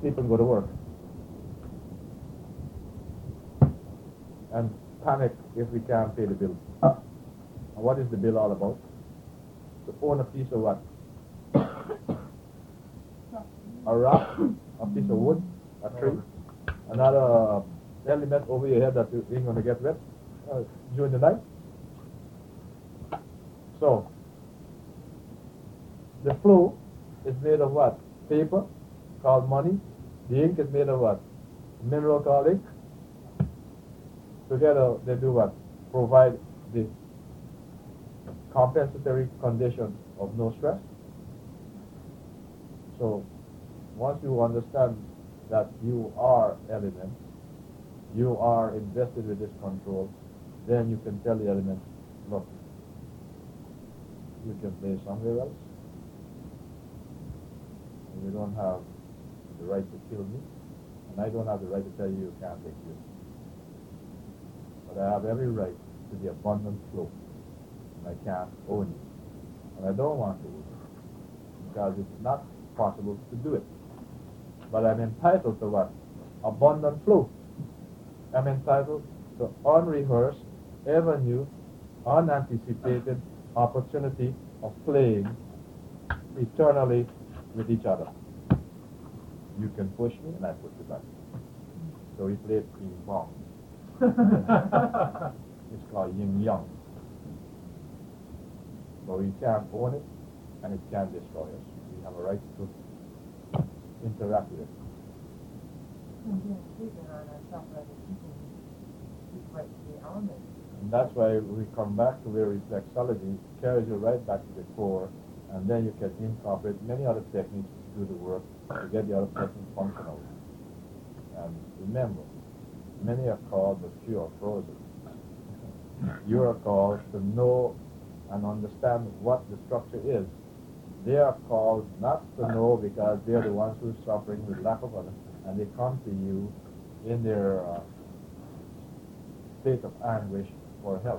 sleep and go to work. And panic if we can't pay the bill. And what is the bill all about? To own a piece of what? A rock, a piece of wood, a tree, another element over your head that you ain't going to get wet during the night. So, the flow is made of what? Paper, called money. The ink is made of what? Mineral called ink. Together, they do what? Provide the compensatory condition of no stress. So, once you understand that you are elements, you are invested with this control, then you can tell the elements, look, you can play somewhere else. You don't have the right to kill me, and I don't have the right to tell you you can't take you. But I have every right to the abundant flow, and I can't own you. And I don't want to own you, because it's not possible to do it. But I'm entitled to what? Abundant flow. I'm entitled to unrehearsed, ever new, unanticipated opportunity of playing eternally with each other. You can push me and I push you back. So we play ping pong. It's called yin yang. So we can't own it and it can't destroy us. We have a right to interact with it. And that's why we come back to where reflexology carries you right back to the core, and then you can incorporate many other techniques to do the work to get the other technique functional. And remember, many are called, but few are frozen. You are called to know and understand what the structure is. They are called not to know because they are the ones who are suffering with lack of understanding, and they come to you in their state of anguish for help.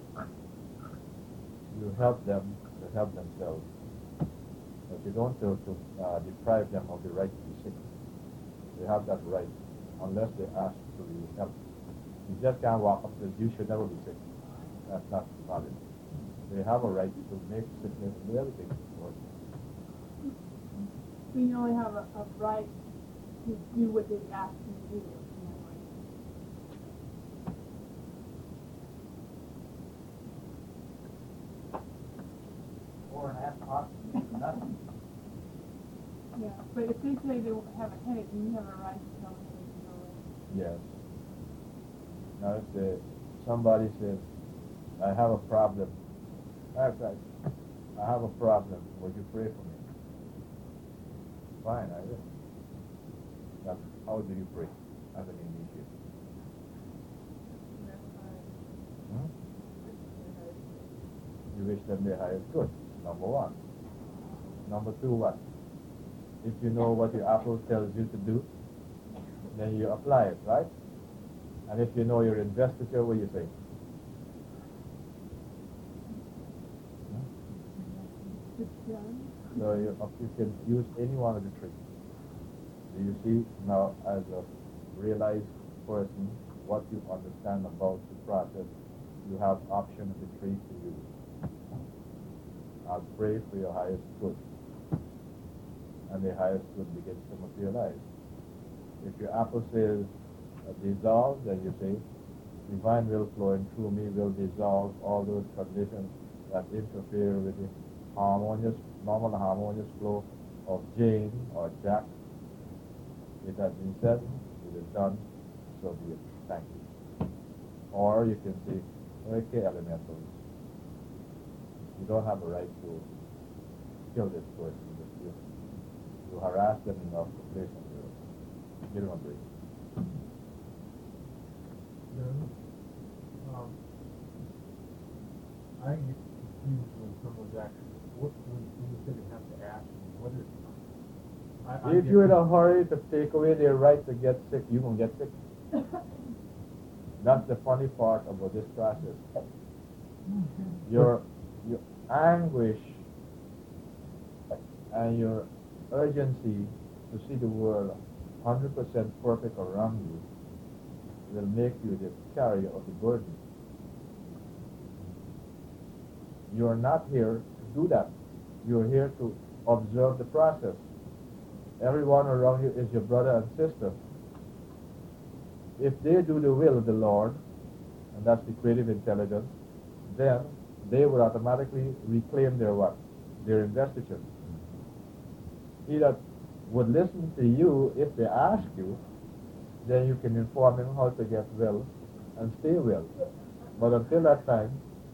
You help them to help themselves, but you don't deprive them of the right to be sick. They have that right unless they ask to be helped. You just can't walk up and say, you should never be sick. That's not valid. They have a right to make sickness and do everything. So you only have a right to do what they ask you to do. Or an ass nothing. Yeah, but if they say they have a headache, you have a right to tell them they can go away. Yes. Now if somebody says, I have a problem. I have a problem. Would you pray for me? Fine, I will. Now, how do you pray as an initiate? You wish them their highest good. Number one. Number two, what? If you know what your apple tells you to do, then you apply it, right? And if you know your investiture, what do you say? So you can use any one of the three. Do you see now, as a realized person, what you understand about the process? You have option of the three to use. I'll pray for your highest good, and the highest good begins to materialize. If your apple says dissolve, then you say divine will flowing through me will dissolve all those conditions that interfere with the normal harmonious flow of Jane or Jack. It has been said, it is done, so be it. Thank you. Or you can say, okay, elementals, you don't have a right to kill this person. You harass them enough to play some zero. Give them a break. I get confused when someone's actually, when you say they have to ask me, what is, if you're in a hurry to take away their right to get sick, you're going to get sick. That's the funny part about this process. Your anguish and your urgency to see the world 100% perfect around you will make you the carrier of the burden. You are not here to do that. You are here to observe the process. Everyone around you is your brother and sister. If they do the will of the Lord, and that's the creative intelligence, then they will automatically reclaim their what? Their investiture. He that would listen to you if they ask you, then you can inform him how to get well and stay well. But until that time,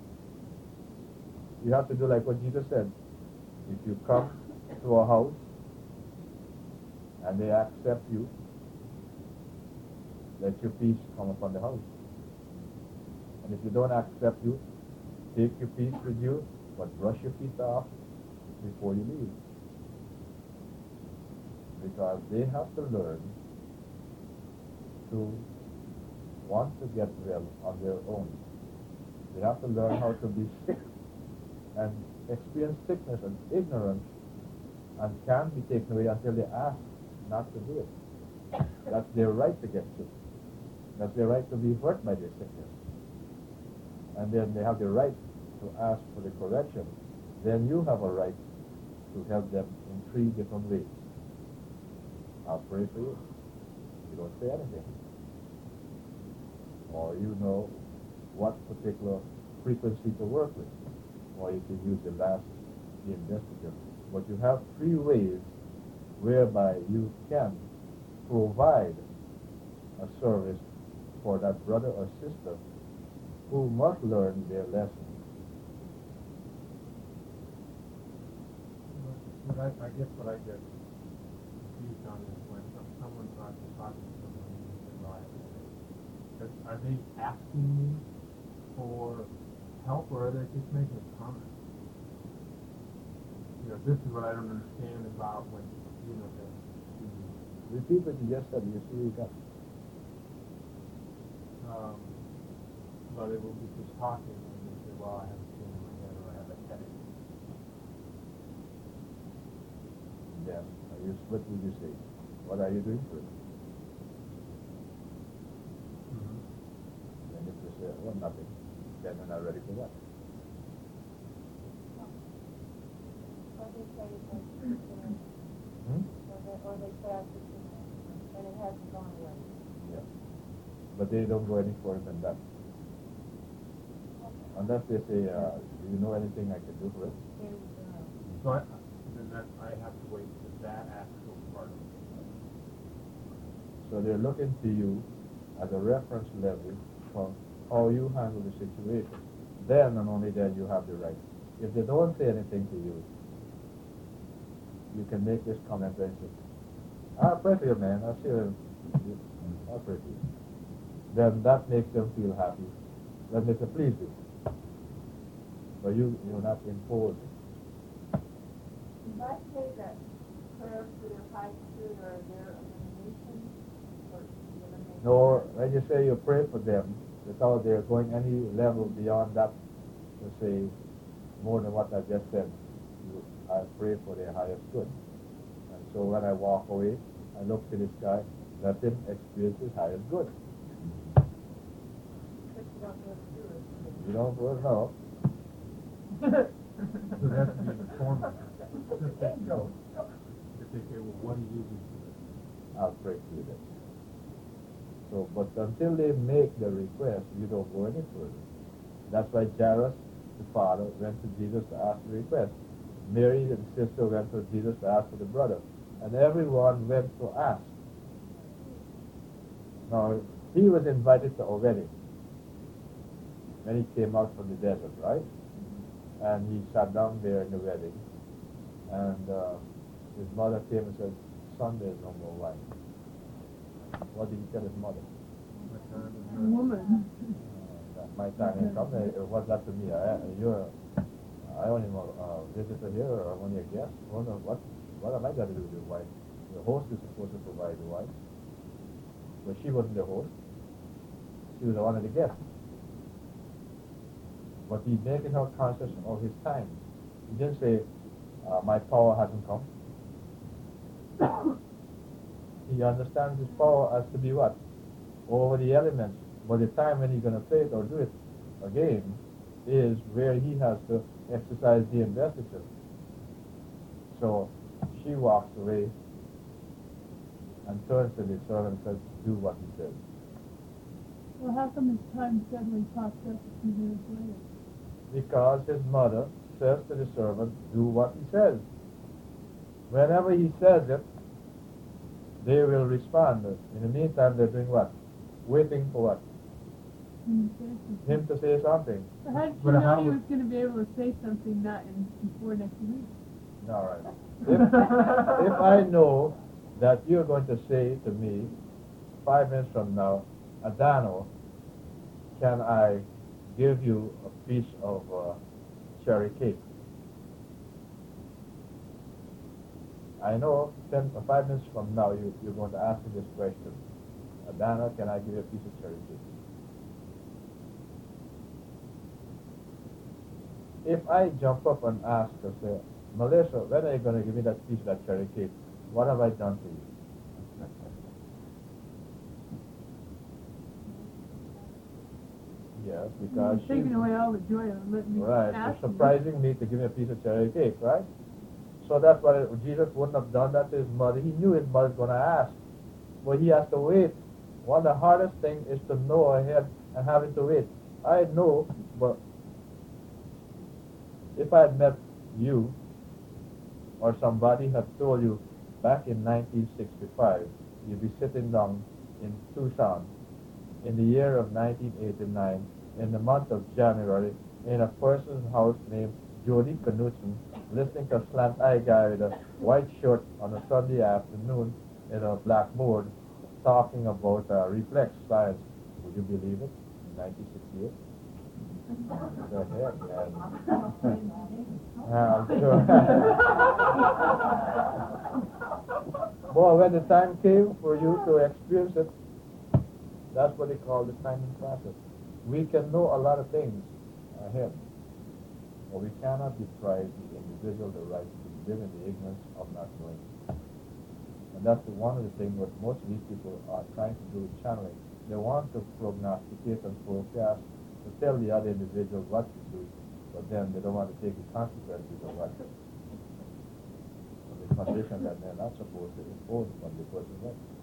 you have to do like what Jesus said. If you come to a house and they accept you, let your peace come upon the house. And if you don't accept you, take your peace with you, but brush your feet off before you leave. Because they have to learn to want to get well on their own. They have to learn how to be sick and experience sickness and ignorance and can't be taken away until they ask not to do it. That's their right to get sick. That's their right to be hurt by their sickness. And then they have the right to ask for the correction. Then you have a right to help them in 3 different ways. I'll pray for you. You don't say anything. Or you know what particular frequency to work with. Or you can use the investigator. But you have 3 ways whereby you can provide a service for that brother or sister who must learn their lesson. I guess what I get confused on is when someone talking to someone in life, are they asking me for help or are they just making a comment? This is what I don't understand about when, Repeat what you just said. You see, you got. But it will be just talking and they say, well, I have a pain in my head or I have a headache. Yeah. What would you say? What are you doing for it? And if you say, well, nothing, then you're not ready for what? Or they say or they say and it hasn't gone away. Yeah. But they don't go any further than that. Unless they say, do you know anything I can do for it? So I have to wait for that actual part of it. So they're looking to you as a reference level for how you handle the situation. Then and only then you have the right. If they don't say anything to you, you can make this comment and say, I'll pray for you, man. I'll pray for you. Then that makes them feel happy. That makes them please you. But you're not imposing. If I say that prayer for their high spirit or their elimination, No, when you say you pray for them, without they're going any level beyond that, to say more than what I just said, I pray for their highest good. And so when I walk away, I look to this guy, let him experience his highest good. You don't know. So that's the informant. If they say, well, what are you using for this? I'll pray for you then. So, but until they make the request, you don't go any further. That's why Jairus, the father, went to Jesus to ask the request. Mary, the sister, went to Jesus to ask for the brother. And everyone went to ask. Now, he was invited to a wedding when he came out from the desert, right? And he sat down there in the wedding. And his mother came and said, son, there's no more wine. What did he tell his mother? Woman. My time ain't come. What's that to me? I only a visitor here, or I'm only a guest. What am I going to do with the wine? The host is supposed to provide the wine. But she wasn't the host. She was one of the guests. But he's making her conscious of his time. He didn't say, my power hasn't come. He understands his power as to be what? Over the elements. But the time when he's going to play it or do it again is where he has to exercise the investiture. So she walks away and turns to the servant and says, do what he says. Well, how come his time suddenly popped up a few minutes later? Because his mother says to the servant, do what he says. Whenever he says it, they will respond. In the meantime, they're doing what? Waiting for what? Him to say something. So how did you know he was going to be able to say something before next week? All right. If I know that you're going to say to me 5 minutes from now, Adano, can I give you a piece of cherry cake? I know 5 minutes from now you're going to ask me this question. Adano, can I give you a piece of cherry cake? If I jump up and ask her, say, Melissa, when are you going to give me that piece of that cherry cake? What have I done to you? Yes, because she's taking away all the joy of letting me ask surprising me to give me a piece of cherry cake, right? So that's why Jesus wouldn't have done that to his mother. He knew his mother was going to ask, but he has to wait. One of the hardest things is to know ahead and having to wait. I know, but if I had met you or somebody had told you back in 1965, you'd be sitting down in Tucson in the year of 1989, in the month of January, in a person's house named Jody Knudsen, listening to a slant-eye guy with a white shirt on a Sunday afternoon in a blackboard talking about reflex science. Would you believe it? In 1968? Go ahead, man. I'm sure. Boy, when the time came for you to experience it, that's what they call the timing process. We can know a lot of things ahead, but we cannot deprive the individual the right to live in the ignorance of not knowing. And that's one of the things what most of these people are trying to do with channeling. They want to prognosticate and forecast, to tell the other individual what to do, but then they don't want to take the consequences of what. The condition that they're not supposed to impose upon the person.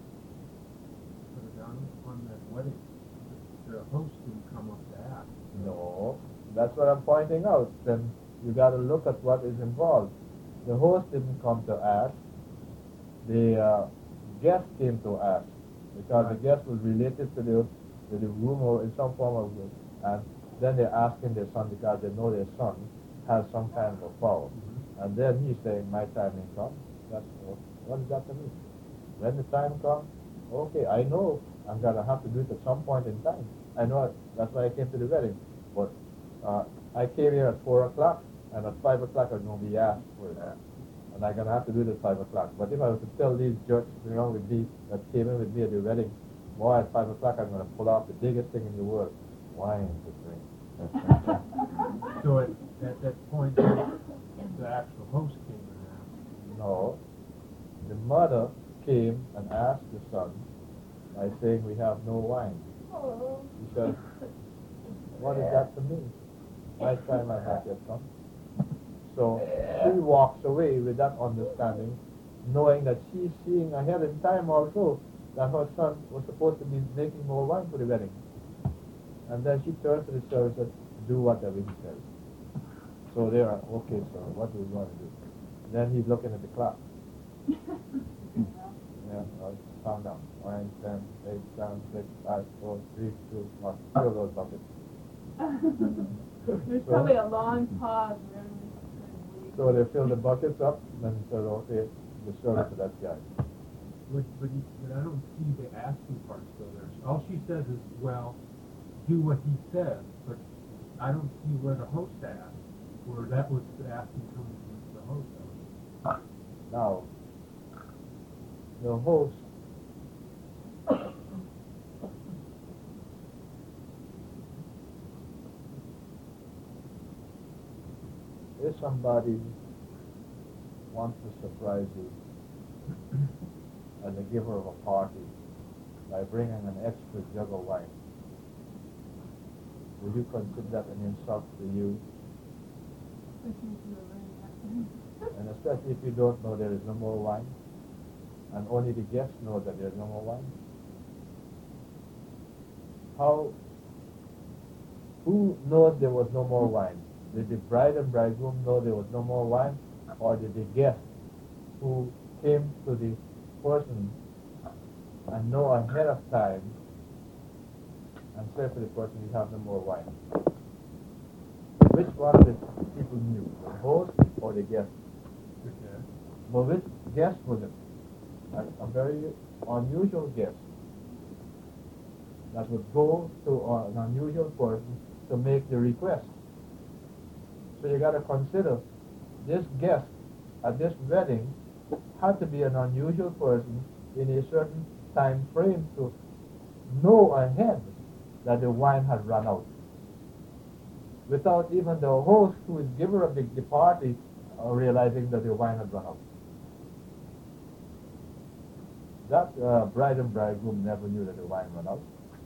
On that wedding, the host didn't come up to ask. No, that's what I'm pointing out. Then you got to look at what is involved. The host didn't come to ask. The guest came to ask because the guest was related to the rumor in some form of way, and then they're asking their son because they know their son has some kind of a power, and then he's saying, "My time ain't come." That's what does that mean? When the time comes, okay, I know I'm going to have to do it at some point in time. I know it. That's why I came to the wedding. But I came here at 4 o'clock, and at 5 o'clock I'm going to be asked for it. And I'm going to have to do it at 5 o'clock. But if I was to tell these jerks along with me that came in with me at the wedding, boy, at 5 o'clock I'm going to pull off the biggest thing in the world, wine to drink. So at that point, the actual host came and asked. No. The mother came and asked the son by saying, "We have no wine." He said, "What is that to me? My time has not yet come." So she walks away with that understanding, knowing that she's seeing ahead in time also that her son was supposed to be making more wine for the wedding. And then she turns to the servant and said, "Do whatever he says." So they are, "Okay, sir, what do we want to do?" Then he's looking at the clock. Yeah, calm down. 9, 10, 8, 7, 6, 5, 4, 3, 2, 1. Fill those buckets. There's probably a long pause. So they fill the buckets up, and then said, "Okay, the service to that guy." But I don't see the asking part still there. All she says is, "Well, do what he says," but I don't see where the host asked, where that was the asking coming from the host. Now, the host if somebody wants to surprise you as a giver of a party by bringing an extra jug of wine, would you consider that an insult to you? And especially if you don't know there is no more wine, and only the guests know that there is no more wine? Who knows there was no more wine? Did the bride and bridegroom know there was no more wine, or did the guest who came to the person and know ahead of time and say to the person, you have no more wine? Which one of the people knew, the host or the guest? Okay. But which guest was it? A very unusual guest that would go to an unusual person to make the request. So you got to consider this guest at this wedding had to be an unusual person in a certain time frame to know ahead that the wine had run out, without even the host, who is giver of the party, realizing that the wine had run out. That bride and bridegroom never knew that the wine ran out,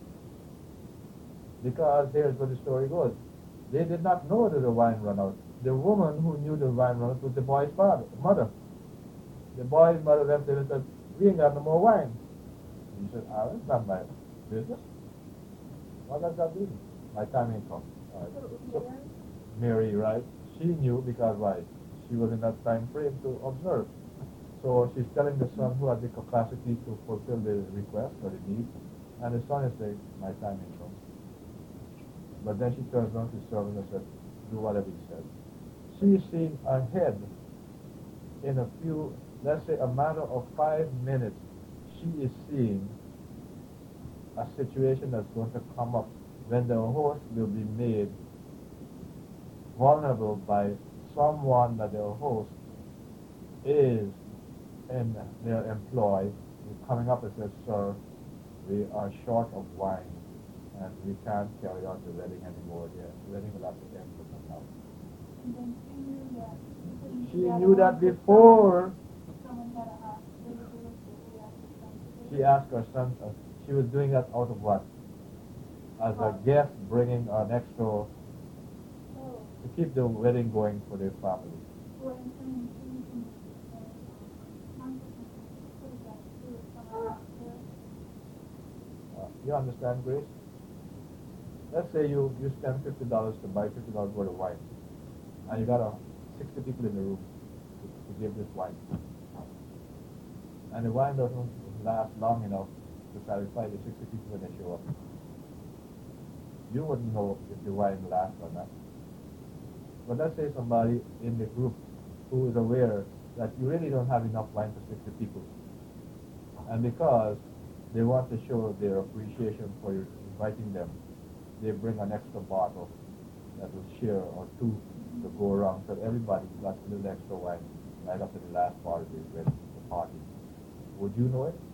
because here's what the story goes. They did not know that the wine ran out. The woman who knew the wine ran out was the boy's mother. The boy's mother went in and said, we ain't got no more wine. And he said, that's not my business. What does that mean? My time ain't come. Right. So, Mary, right? She knew, because why? She was in that time frame to observe. So she's telling the son who had the capacity to fulfill the request or the need, and the son is saying, my time ain't come. But then she turns around to the servant and says, do whatever he says. She is seeing ahead in a few, let's say a matter of 5 minutes, she is seeing a situation that's going to come up when the host will be made vulnerable by someone that the host is in their employ, coming up and says, sir, we are short of wine and we can't carry on the wedding anymore. The wedding will have to end with us now. And then She knew that before. Someone had a She asked her son, she was doing that out of what? As a guest bringing an extra, to keep the wedding going for their family. You understand, Grace? Let's say you spend $50 to buy $50 worth of wine, and you got 60 people in the room to give this wine, and the wine doesn't last long enough to satisfy the 60 people when they show up. You wouldn't know if the wine lasts or not. But let's say somebody in the group who is aware that you really don't have enough wine for 60 people, and because they want to show their appreciation for you inviting them, they bring an extra bottle that will share or two to go around, so everybody got a little extra wine right up to the last part of the party. Would you know it?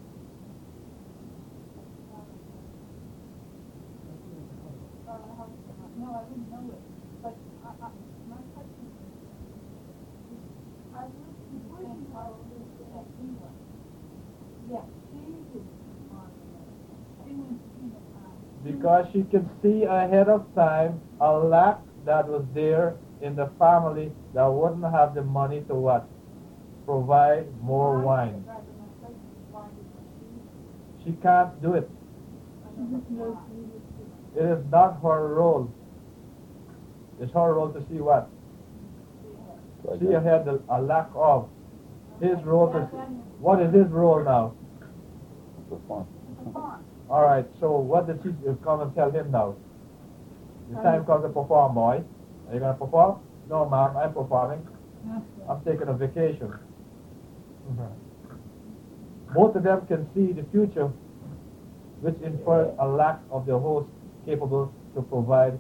No, I didn't know it. But my question is, I would think probably that he was. Yes, she did. She went to Because she could see ahead of time a lack that was there in the family that wouldn't have the money to what? Provide more wine. She can't do it. It is not her role. It's her role to see what? See ahead a lack of. His role is, what is his role now? All right, so what did she come and tell him now? The time comes to perform, boy. Are you going to perform? No, ma'am, I'm performing. I'm taking a vacation. Both of them can see the future, which infers a lack of the host capable to provide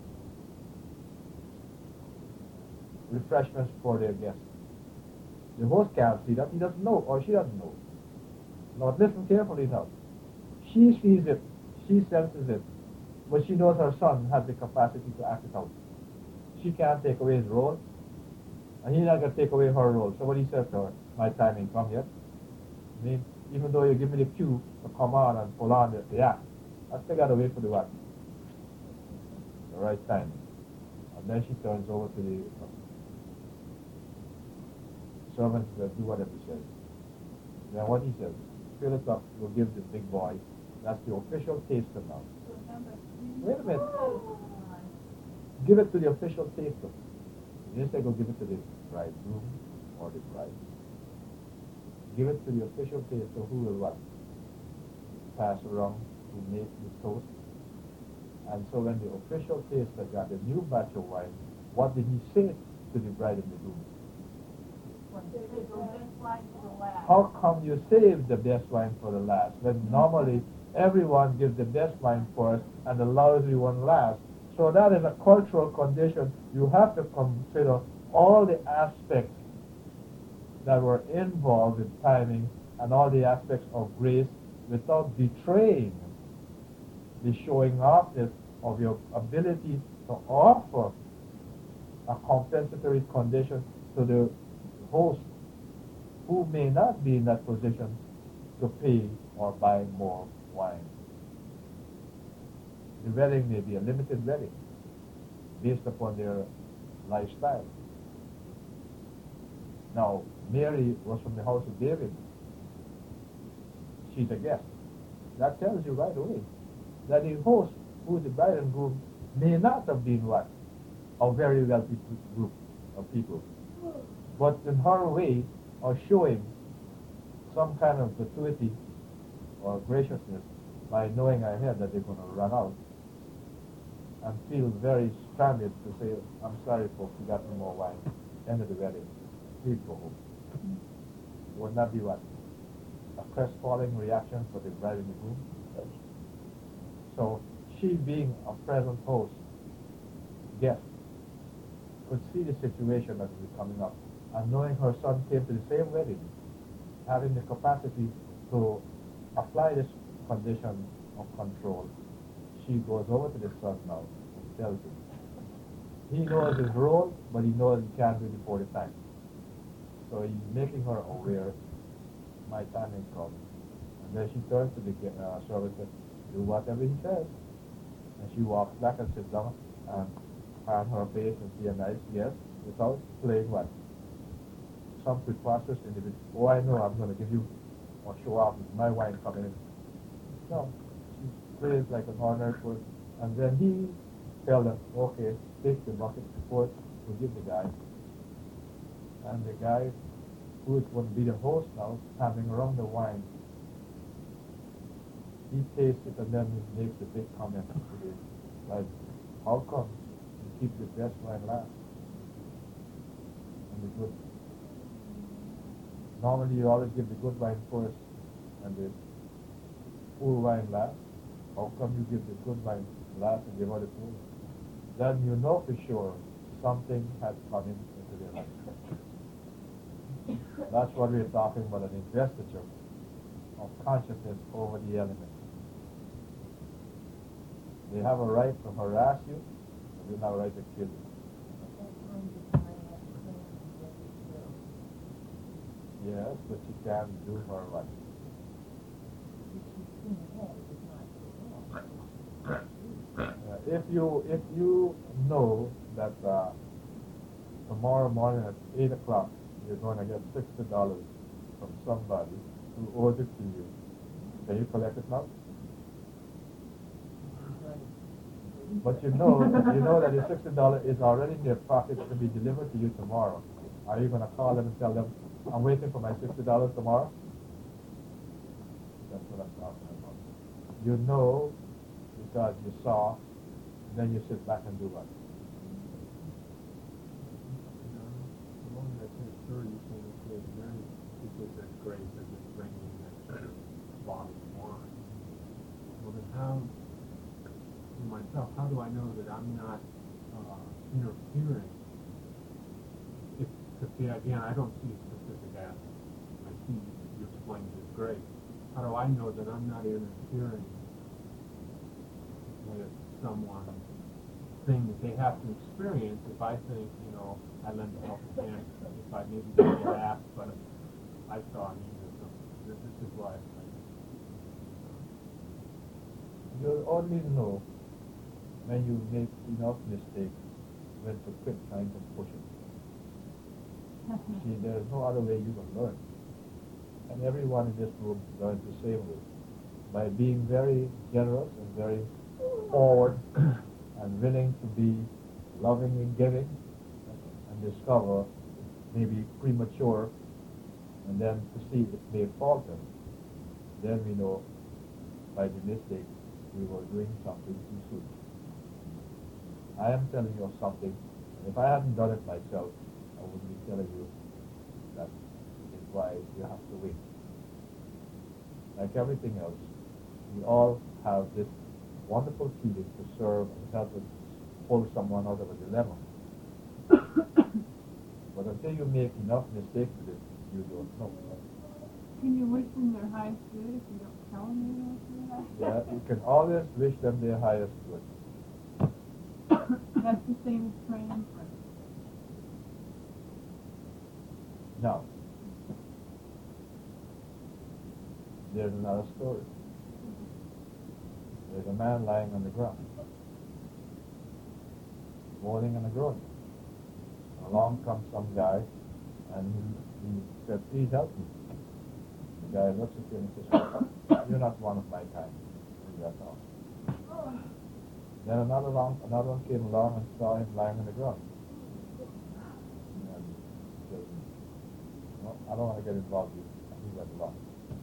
refreshments for their guests. The host can't see that. He doesn't know, or she doesn't know. Now, listen carefully now. She sees it, she senses it, but she knows her son has the capacity to act it out. She can't take away his role, and he's not going to take away her role. So what he says to her, my time ain't come yet. I mean, even though you give me the cue to come on and pull on the act, I still got to wait for the what? The right time. And then she turns over to the servants that do whatever he says. Then what he says, fill it up, we'll give the big boy. That's the official taster now. Wait a minute. Give it to the official taster. You didn't say go give it to the bridegroom or the bride. Give it to the official taster who will what? Pass around, who make the toast. And so when the official taster got the new batch of wine, what did he say to the bride and the groom? How come you save the best wine for the last? When normally everyone gives the best wine first and the lousy one last. So that is a cultural condition. You have to consider all the aspects that were involved in timing and all the aspects of grace without betraying the showing offness of your ability to offer a compensatory condition to the host who may not be in that position to pay or buy more wine. The wedding may be a limited wedding based upon their lifestyle. Now, Mary was from the house of David. She's a guest. That tells you right away that the host, who is the bride and groom, may not have been what? A very wealthy group of people. But in her way of showing some kind of gratuity or graciousness by knowing ahead that they're going to run out and feel very stranded to say, I'm sorry folks, we got no more wine. End of the wedding. Please go home. Would not be what? A crestfallen reaction for the bride and the groom? So she being a present host, guest, could see the situation that was coming up. And knowing her son came to the same wedding, having the capacity to apply this condition of control, she goes over to the son now and tells him. He knows his role, but he knows he can't do it before the time. So he's making her aware, my time has come. And then she turns to the servant and says, do whatever he says. And she walks back and sits down and on her face and see a nice guest without playing what? Some preposterous individual. Oh, I know, I'm going to give you or show off my wine coming in. No, she plays like an ordinary person. And then he tells them, okay, take the bucket forth to give the guy. And the guy, who is going to be the host now, having around the wine, he tastes it and then he makes a big comment to this, like, how come you keep the best wine last? And the good. Normally you always give the good wine first and the poor wine last. How come you give the good wine last and give all the poor? Then you know for sure something has come into their life. That's what we're talking about, an investiture of consciousness over the elements. They have a right to harass you, but they have a right to kill you. Yes, but you can't do her right. If you know that tomorrow morning at 8 o'clock you're going to get $60 from somebody who owes it to you, can you collect it now? But you know that the $60 is already in their pocket to be delivered to you tomorrow. Are you going to call them and tell them, I'm waiting for my $60 tomorrow? That's what I'm talking about. You know because you saw, and then you sit back and do what? The moment I say sure, you say okay, then because that's great, they're just bringing that bottle of wine. Well then how, for myself, how do I know that I'm not interfering? Because see, again, I don't see specific aspects. I see you explained it great. How do I know that I'm not interfering with someone thing that they have to experience if I think, I lend a helping hand, if I maybe don't get asked, but I saw a need or something. that this is why. You'll only know when you make enough mistakes when to quit trying to push it. See, there's no other way you can learn. And everyone in this room learns the same way. By being very generous and very forward and willing to be loving and giving and discover maybe premature and then to see it may falter. Then we know by the mistake we were doing something too soon. I am telling you of something. If I hadn't done it myself, I wouldn't be telling you that is why you have to wait. Like everything else, we all have this wonderful feeling to serve and help us pull someone out of a dilemma. But until you make enough mistakes with it, you don't know. Can you wish them their highest good if you don't tell them you wish them their highest Yeah, you can always wish them their highest good. That's the same as praying for them. Now, there's another story. There's a man lying on the ground, moaning and groaning. Along comes some guy, and he said, "Please help me." The guy looks at him and says, "You're not one of my kind." And that's all. Then another one came along and saw him lying on the ground. And he said, "No, I don't want to get involved with you." And he went along.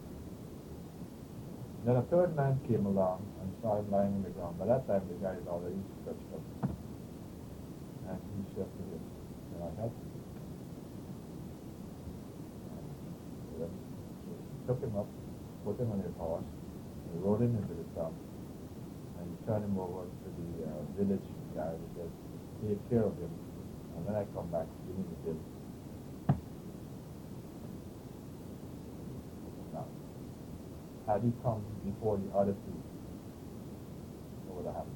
Then a third man came along and saw him lying on the ground. By that time, the guy is already stretched up. And he said to him, "Can I help you?" So then he took him up, put him on his horse, and rode him into the town. And he turned him over to the village guy who said, "Take care of him, and when I come back, give me the bill." Now, had he come before the other two, what would have happened?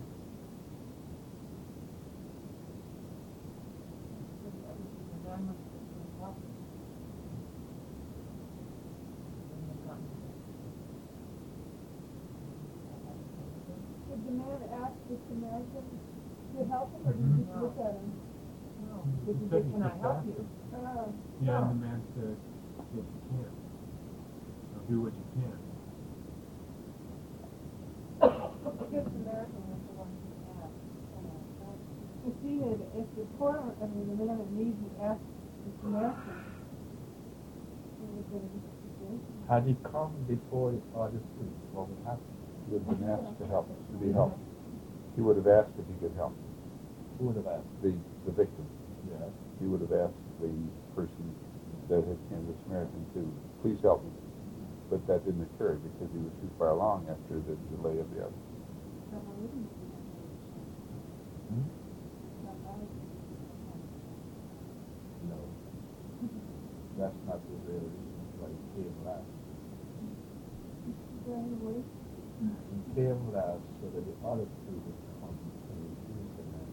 Did the man ask the Samaritan to help him, or did he just look at him? Did you say, "Can I help you?" Yeah, and the man said, "Yes, you can. Now do what you can." The good Samaritan was the one who asked. You see that if the the man in need had asked the Samaritan, he would have been in a situation. Had he come before the other two, what would happen? He would have been asked to help, to be helped. He would have asked if he could help Who would have asked? the victim. Yes. He would have asked the person that had came, the Samaritan, to please help me. But that didn't occur because he was too far along after the delay of the other. Hmm? No. That's not the real reason why he came last. He came last so that the other two would come and refuse the man.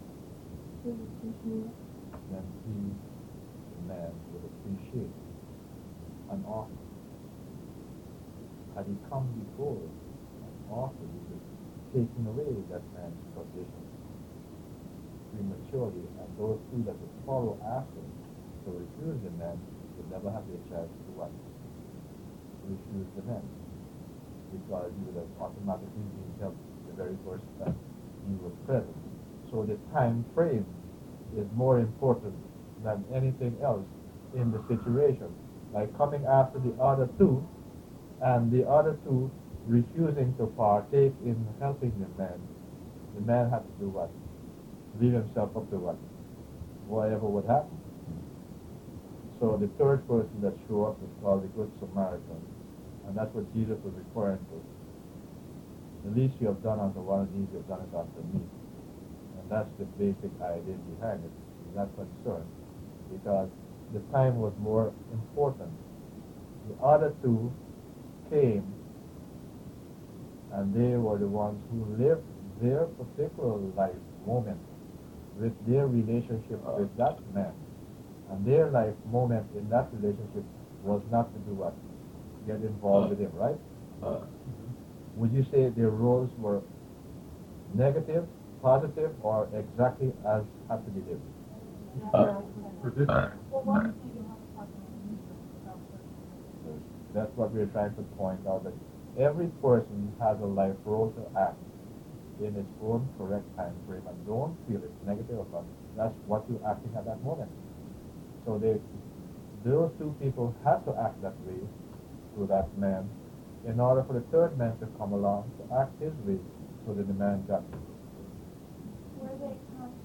Then he, the man, would appreciate an offer. Had he come before an offer, he would have taken away that man's condition prematurely, and those two that would follow after to refuse the man would never have the chance to what? To refuse the man. Because he would have automatically been helped the very first time he was present. So the time frame is more important than anything else in the situation. Like coming after the other two, and the other two refusing to partake in helping the man had to do what? Leave himself up to what? Whatever would happen. So the third person that showed up is called the Good Samaritan. And that's what Jesus was referring to. The least you have done unto one of these, you have done it unto me. And that's the basic idea behind it. He's not concerned because the time was more important. The other two came, and they were the ones who lived their particular life moment with their relationship with that man. And their life moment in that relationship was not to do what? get involved with him, right? Would you say their roles were negative, positive, or exactly as had to be lived? For this, Well, why do you think you have to talk about Jesus without person? That's what we're trying to point out, that every person has a life role to act in its own correct time frame, and don't feel it's negative or positive. That's what you're acting at that moment. So those two people had to act that way to that man in order for the third man to come along to act his way, so that the man got it. Were they conscious?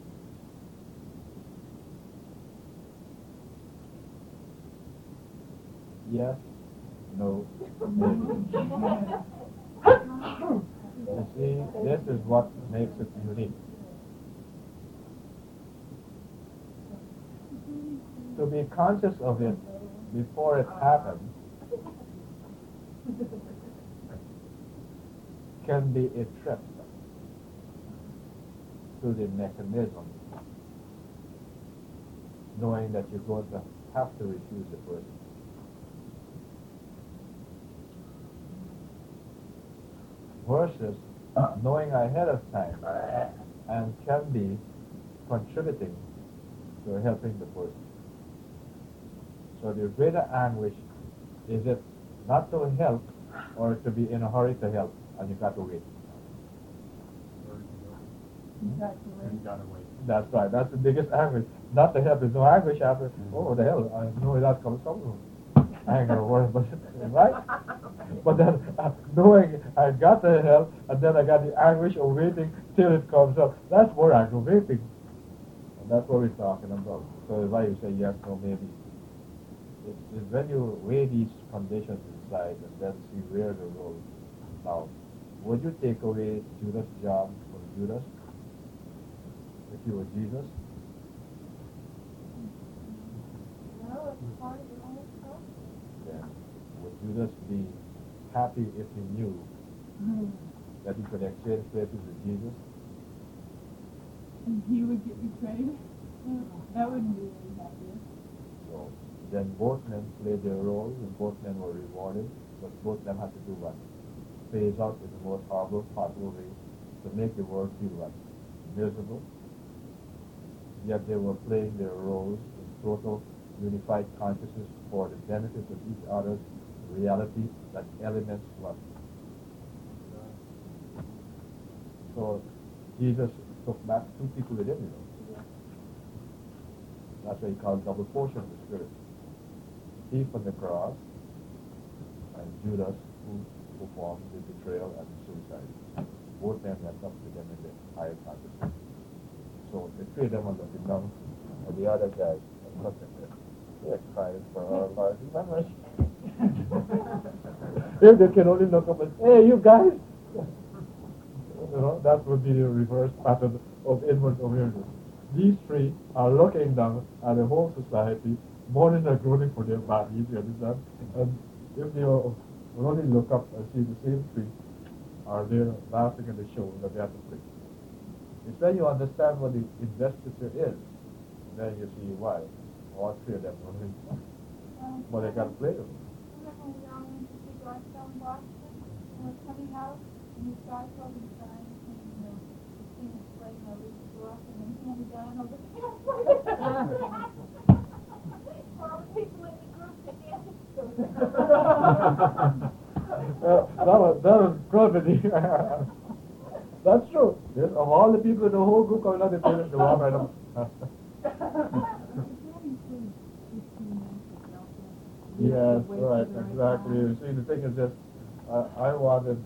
Yes, no, maybe. You see, this is what makes it unique. To be conscious of it before it happens can be a trip to the mechanism, knowing that you're going to have to refuse the person. Versus knowing ahead of time and can be contributing to helping the person. So the greater anguish is it not to help or to be in a hurry to help, and you got to wait. you gotta wait. That's right. That's the biggest anguish. Not to help. There's no anguish after. Oh, what the hell? I know where that comes from. I ain't gonna worry about it, right? But then knowing I got the help, and then I got the anguish of waiting till it comes up. That's more aggravating. And that's what we're talking about. So if I say yes, no, maybe. It's when you weigh these conditions inside and then see where the role. Now, would you take away Judas' job from Judas if you were Jesus? No, it's part of your own stuff. Yeah. Would Judas be happy if he knew that he could exchange places with Jesus? And he would get betrayed? That wouldn't be very happy. So then both men played their roles and both men were rewarded, but both of them had to do what? Phase out in the most horrible possible way to make the world feel what? Miserable. Yet they were playing their roles in total unified consciousness for the benefit of each other's reality that elements what? So Jesus took back two people with him, you know. That's what he called double portion of the Spirit. Thief on the cross and Judas who performed the betrayal and the suicide. Both men went up to them in the higher consciousness. So the three of them are looking down, and the other guys are looking there. They're crying for our Lord. If they can only look up and say, hey, you guys! You know, that would be the reverse pattern of inward awareness. These three are looking down at the whole society, mourning and groaning for their bodies, you understand? And if they will only look up and see the same three are there laughing at the show that they have to play. It's when you understand what the investiture is, then you see why all three of them are in. But they got to play them. Remember when we all went to see Garfield in Boston, and we're coming out, and this guy told me sign, and the thing was playing over the door, and then he handed down over the campfire. For all the people in the group that danced to it. That was gravity. That's true. Yes, of all the people in the whole group coming out, they played the walk right up. Yes, right, exactly. You see, the thing is this, I wanted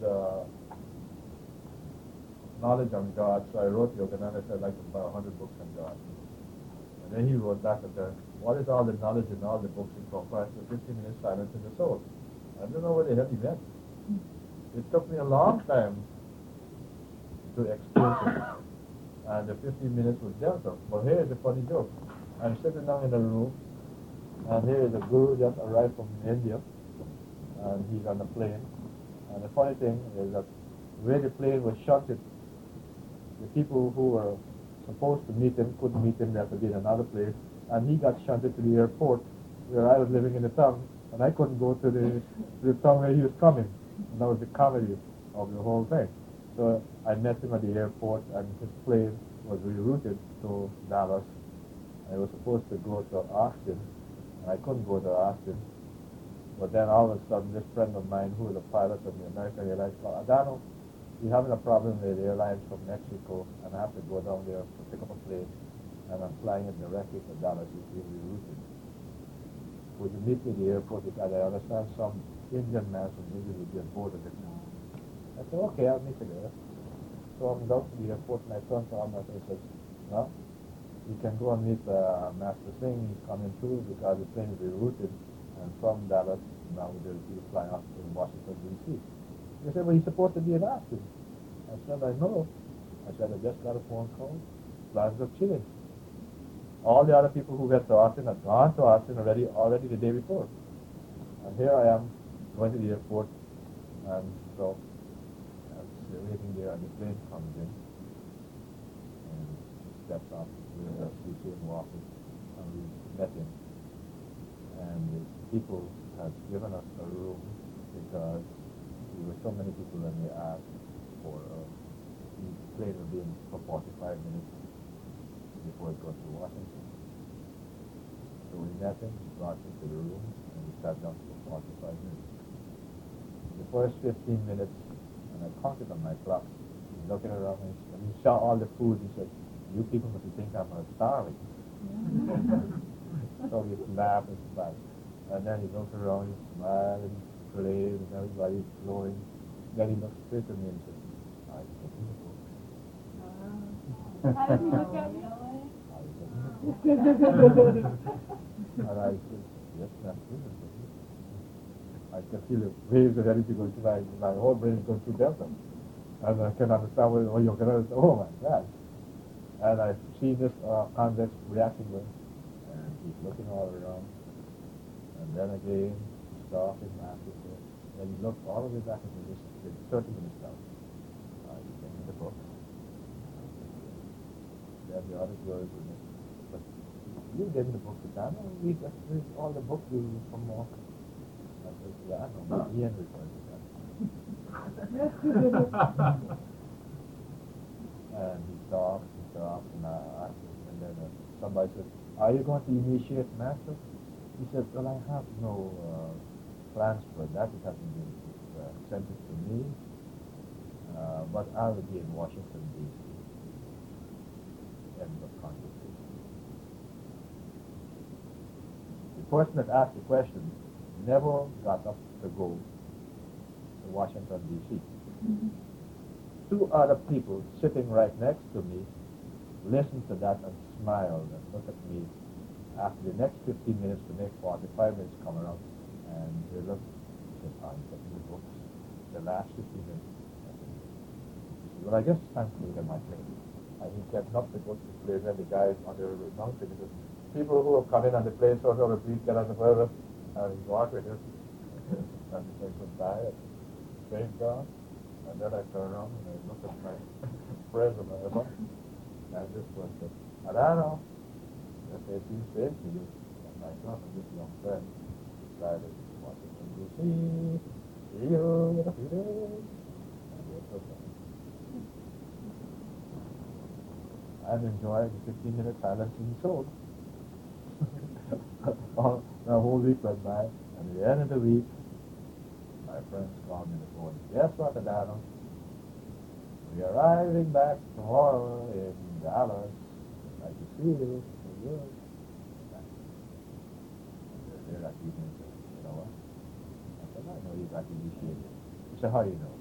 knowledge on God, so I wrote Yogananda said I'd like to buy 100 books on God. And then he wrote back and said, what is all the knowledge in all the books in comprised of 15 minutes silence in the soul? I don't know what the hell he meant. It took me a long time to experience it. And the 15 minutes was gentle. But here is a funny joke. I'm sitting down in a room, and here is a guru just arrived from India, and he's on a plane. And the funny thing is that where the plane was shunted, the people who were supposed to meet him couldn't meet him. They had to be in another place. And he got shunted to the airport where I was living in the town, And I couldn't go to the town where he was coming. And that was the comedy of the whole thing. So I met him at the airport, and his plane was rerouted to Dallas. I was supposed to go to Austin, and I couldn't go to Austin. But then all of a sudden, this friend of mine, who was a pilot of the American Airlines, called, Adano, we're having a problem with airlines from Mexico, and I have to go down there to pick up a plane, and I'm flying it directly to Dallas. It's being rerouted. Would you meet me at the airport? Because I understand some Indian man from India will be on board of it. I said, okay, I'll meet you there. So I'm down to the airport, and I turned to him and I said, no, you can go and meet Master Singh. He's coming through because the plane is rerouted. And from Dallas, now we'll fly up to Washington, D.C. He said, well, he's supposed to be in Austin. I said, I know. I said, I just got a phone call. Plans are chilling. All the other people who went to Austin had gone to Austin already the day before. And here I am going to the airport, and so I was waiting there, and the plane comes in, and he steps up. We see him walking, and we met him. And the people had given us a room because there were so many people, and they asked for the plane would be in for 45 minutes before it got to Washington. So we met him, he brought him to the room, and we sat down for 45 minutes. The first 15 minutes, and I counted on my clock, he's looking around, and he saw all the food. He said, you people must think I'm starving. So he laughed and smiled. And then he looked around, he smiled and played, and everybody's glowing. Then he looked straight at me and said, I get in the book. How did he look at you? And I said, yes, that's good. I can feel the waves of energy going through my whole brain is going through Delta. And I can understand what you're going to say, oh my God. And I see this convex reacting with him, and he's looking all around. And then again, stopping after this. Then he looked all the way back into this 30 minutes down. He came in the book. Then the other girls were like, but you gave me the book to Dan, we just read all the books you from more. I said, yeah, I know, Ian referred to that. And he talked, and then somebody said, are you going to initiate Master? He said, well, I have no plans for that. It hasn't been sent it to me. But I will be in Washington, D.C. End of conversation. The person that asked the question never got up to go to Washington, D.C. Two other people sitting right next to me listened to that and smiled and looked at me. After the next 15 minutes to make 45 minutes come around, and they looked and said, I'm getting the books. The last 15 minutes. Well, I guess it's time to look at my plane. And he kept up to go to the plane, and the guys on the mountain, because people who have come in on the plane sort of please get on the further, and he walked with us. And the plane went by, and the plane gone. And then I turned around and I looked at my friends on my other, and I just went, I don't know. If they seem safe to you, and myself and this young friend decided to watch it on DC. See you in a few days. And we took it. I'm enjoying the 15-minute silence in the soul. The whole week went by, and at the end of the week, my friends called me on the phone. Guess what, Adano? We're arriving back tomorrow in Dallas. I'd like to see you. So good. And they're there that evening. So, you know what? I said, I know you got initiated. He said, how do you know?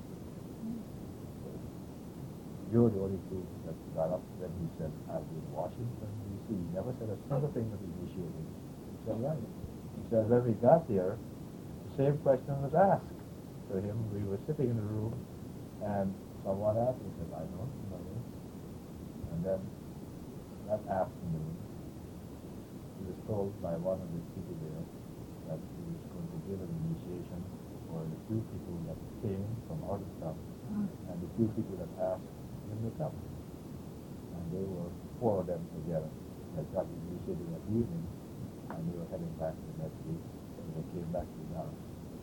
You're the only two that got up when he said, I'll be in Washington, D.C. He never said a single thing that he initiated. He said, right. He said, when we got there, the same question was asked to him. We were sitting in the room, and someone asked him, he said, I don't know. And then that afternoon, he was told by one of the people there that he was going to give an initiation for the few people that came from out of town, and the few people that asked him to come. And they were 4 of them together that got initiated that evening, and they were heading back the next week. they came back to the house.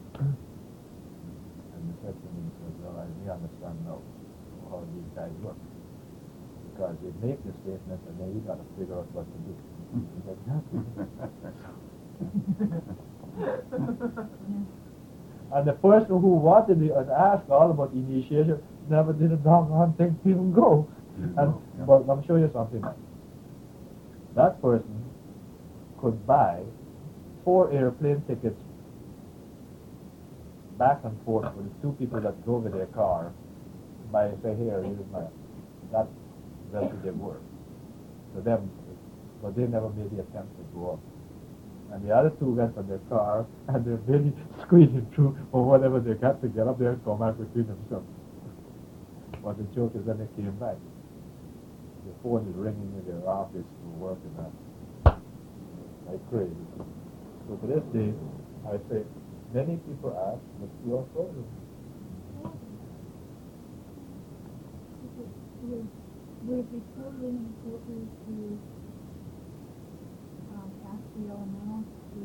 And he said to me, he said, well, I really understand now how these guys work. Because they make the statement and then you got to figure out what to do. Exactly. And the person who wanted it and asked all about initiation never did a doggone thing to even go. And but I'm show you something else. That person could buy 4 airplane tickets back and forth with the 2 people that drove in their car by say, here, here's my, that's their work. To them, but they never made the attempt to go up. And the other 2 went on their car, and they're really squeezing through or whatever they got to get up there and come back between themselves. But the joke is when they came back, the phone is ringing in their office for work and that. Like crazy. So to this day, I say, many people ask, what's your problem? Would it be totally inappropriate to ask the elementals to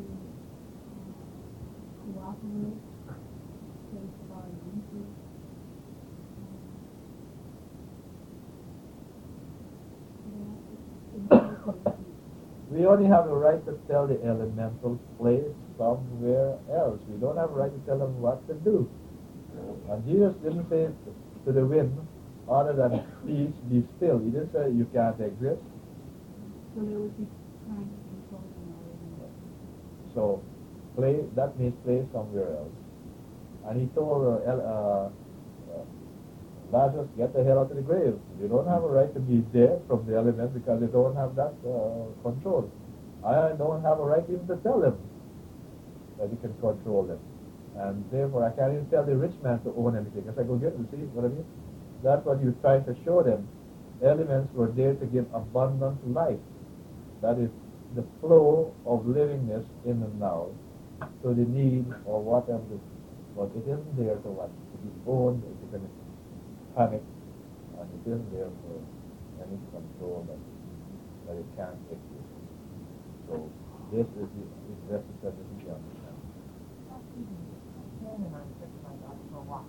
cooperate as far as uses? We only have the right to tell the elementals play somewhere else. We don't have a right to tell them what to do. And Jesus didn't say to the wind, other than peace, be still. He didn't say you can't exist. So there would be trying to control them already. So play, that means play somewhere else. And he told Lazarus, get the hell out of the grave. You don't have a right to be dead from the elements because they don't have that control. I don't have a right even to tell them that you can control them. And therefore I can't even tell the rich man to own anything. I say, go get them, see what I mean? That's what you're trying to show them. Elements were there to give abundant life. That is the flow of livingness in and now to the need or whatever. But it isn't there to what? To be owned, if you're going to panic, and it isn't there for any control that it can't exist. So this is the message that we can understand. And I'm thinking my dog for a walk.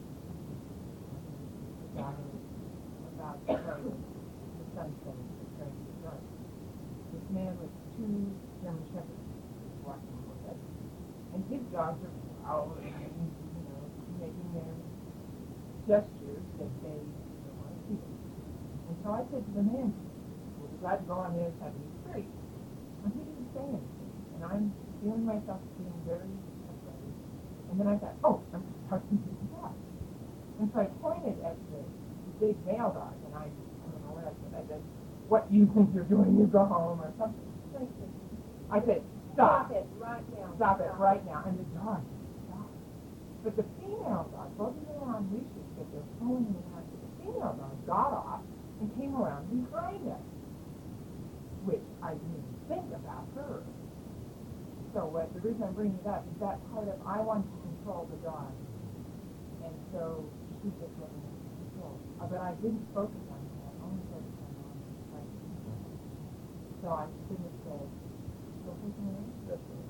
About the sunset, the train to start. This man with 2 German shepherds walking with us, and his dogs are howling, making their gestures that they don't want to see. And so I said to the man, well, you got to go on the other side of the street. And he didn't say anything. And I'm feeling myself being very afraid. And then I thought, oh, I'm just talking to the dog. And so I pointed at the big male dog, and I don't know what I said. I said, what do you think you're doing? You go home or something. I said, stop it right now. Stop it right now. And the dog stopped. But the female dog, both of them were on leashes, but they're pulling me out. The female dog got off and came around behind us, which I didn't even think about her. So the reason I'm bringing it up is that part of I wanted to control the dog. And so she just wasn't in control. But I didn't focus on that. I only focused on right. So I shouldn't have said, focus on it. That's right.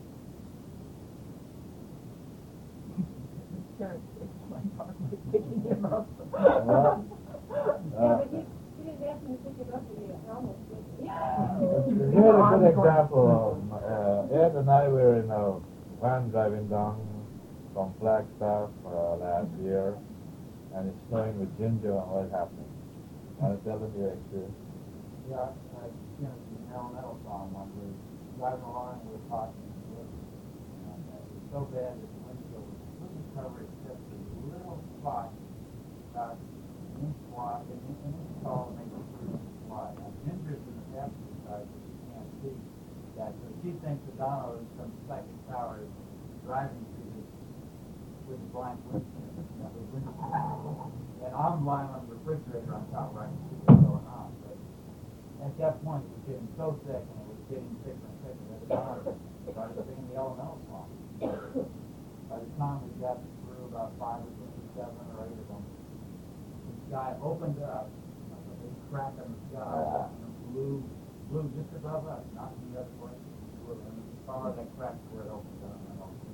My dog was picking him up. Yeah, but he didn't ask me to pick it up again. I almost did. Here's a good example. Ed and I were in a van driving down from Flagstaff last year, and it's snowing with ginger, and what's happening? Want to tell them your experience? Yeah, I experienced an elemental song when we were driving along and we were talking to the river. And it was so bad that the windshield was covered except for a little spot about an inch wide, an inch tall, maybe 3 inches wide. Now, Ginger's in the passenger side, so she can't see that. So she thinks that Donald is some psychic power driving through this with a blank windshield. And I'm lying on the refrigerator on top where I can see what's going on. But at that point, it was getting so thick, and it was getting thicker and thicker that Donald started singing the elemental song. By the time we got through about 5 or 6 or 7 or 8 of them, the sky opened up, like a big crack in the sky, and blew just above us, not in the other place. And we followed that crack where it opened up. And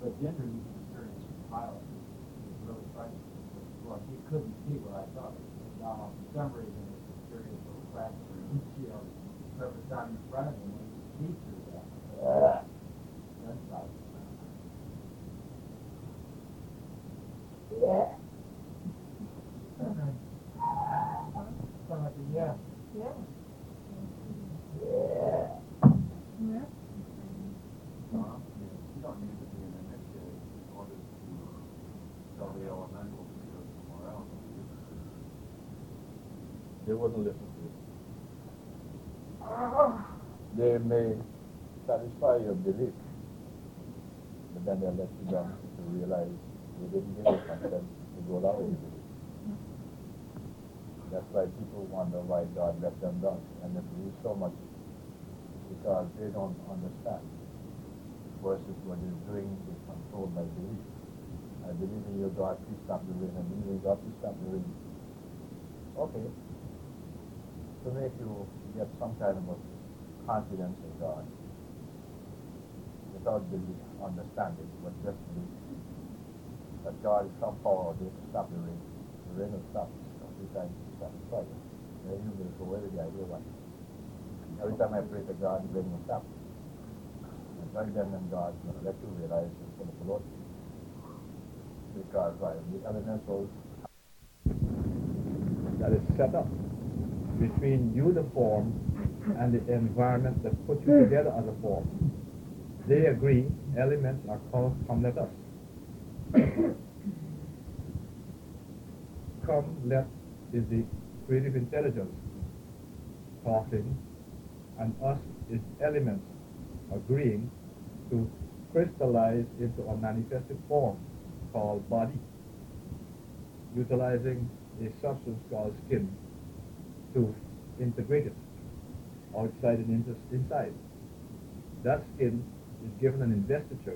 But Ginger used to experience pilot. It was really frightening. Well, he couldn't see what I thought. Now, for some reason, his experience was cracks or windshield surface down in front of him when he could see through that. That's not. Yeah. Yeah. Yeah. Yeah. Yeah. You don't need to be an initiate in order to tell the elementals to go somewhere else. They wouldn't listen to you. They may satisfy your belief, but then they'll let you down to realize they didn't give you consent to go along with your belief. That's why people wonder why God let them down and they believe so much, because they don't understand. Versus what they're doing is controlled by belief. I believe in you, God, please stop the rain. I believe in God, please stop the rain. Okay. To make you get some kind of a confidence in God, without belief, understanding, but just belief, that God is some power out there to stop the rain. The rain will stop. Every time you satisfy it, then you will go away with the idea why. Every time I pray to God, the rain will stop. And right then and God's going to let you realize it's going to float. Because the elementals that is set up between you, the form, and the environment that put you together as a form. They agree elements are called come let us. Come let is the creative intelligence talking, and us is elements agreeing to crystallize into a manifested form called body, utilizing a substance called skin to integrate it outside and inside. That skin is given an investiture,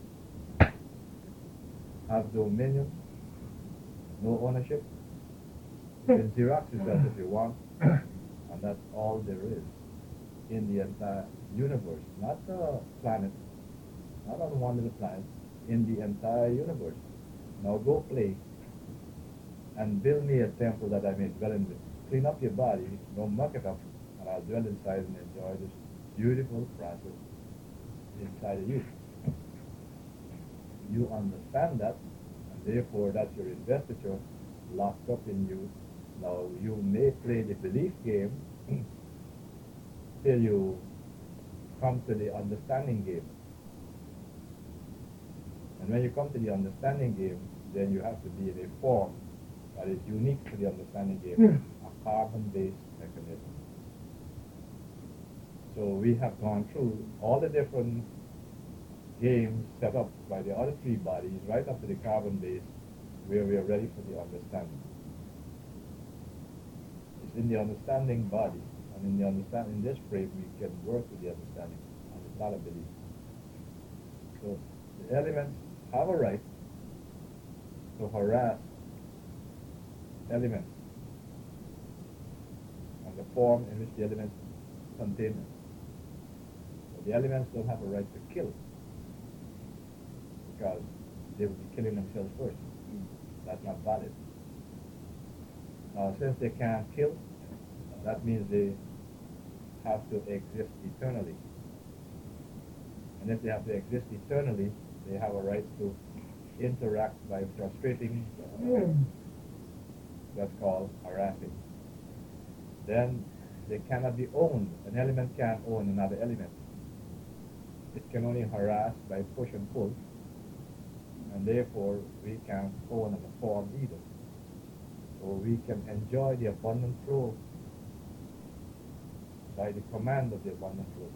has dominion, no ownership. You can Xerox yourself if you want, and that's all there is in the entire universe, not the planet, not on one little planet, in the entire universe. Now go play and build me a temple that I may dwell in. Clean up your body, don't muck it up, and I'll dwell inside and enjoy this beautiful process inside of you. You understand that, and therefore that's your investiture locked up in you. Now you may play the belief game till you come to the understanding game. And when you come to the understanding game, then you have to be in a form that is unique to the understanding game, a carbon-based mechanism. So we have gone through all the different games set up by the other three bodies right up to the carbon base where we are ready for the understanding. It's in the understanding body, and in the understanding, in this frame we can work with the understanding, and it's not a belief. So the elements have a right to harass elements and the form in which the elements contain them. But the elements don't have a right to kill, because they would be killing themselves first. That's not valid. Now, since they can't kill, that means they have to exist eternally. And if they have to exist eternally, they have a right to interact by frustrating. That's called harassing. Then they cannot be owned. An element can't own another element. It can only harass by push and pull, and therefore we can't own as a form either. So we can enjoy the abundant flow by the command of the abundant flow.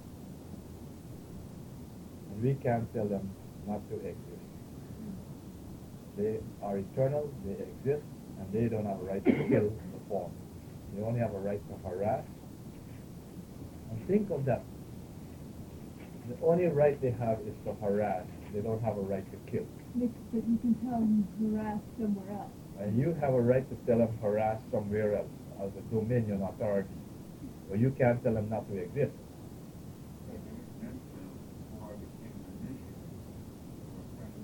And we can't tell them not to exist. They are eternal, they exist, and they don't have a right to kill the form. They only have a right to harass. And think of that. The only right they have is to harass. They don't have a right to kill. But you can tell them harass somewhere else. And you have a right to tell them harass somewhere else as a dominion authority. But you can't tell them not to exist. Before I became an initiate, I was trying to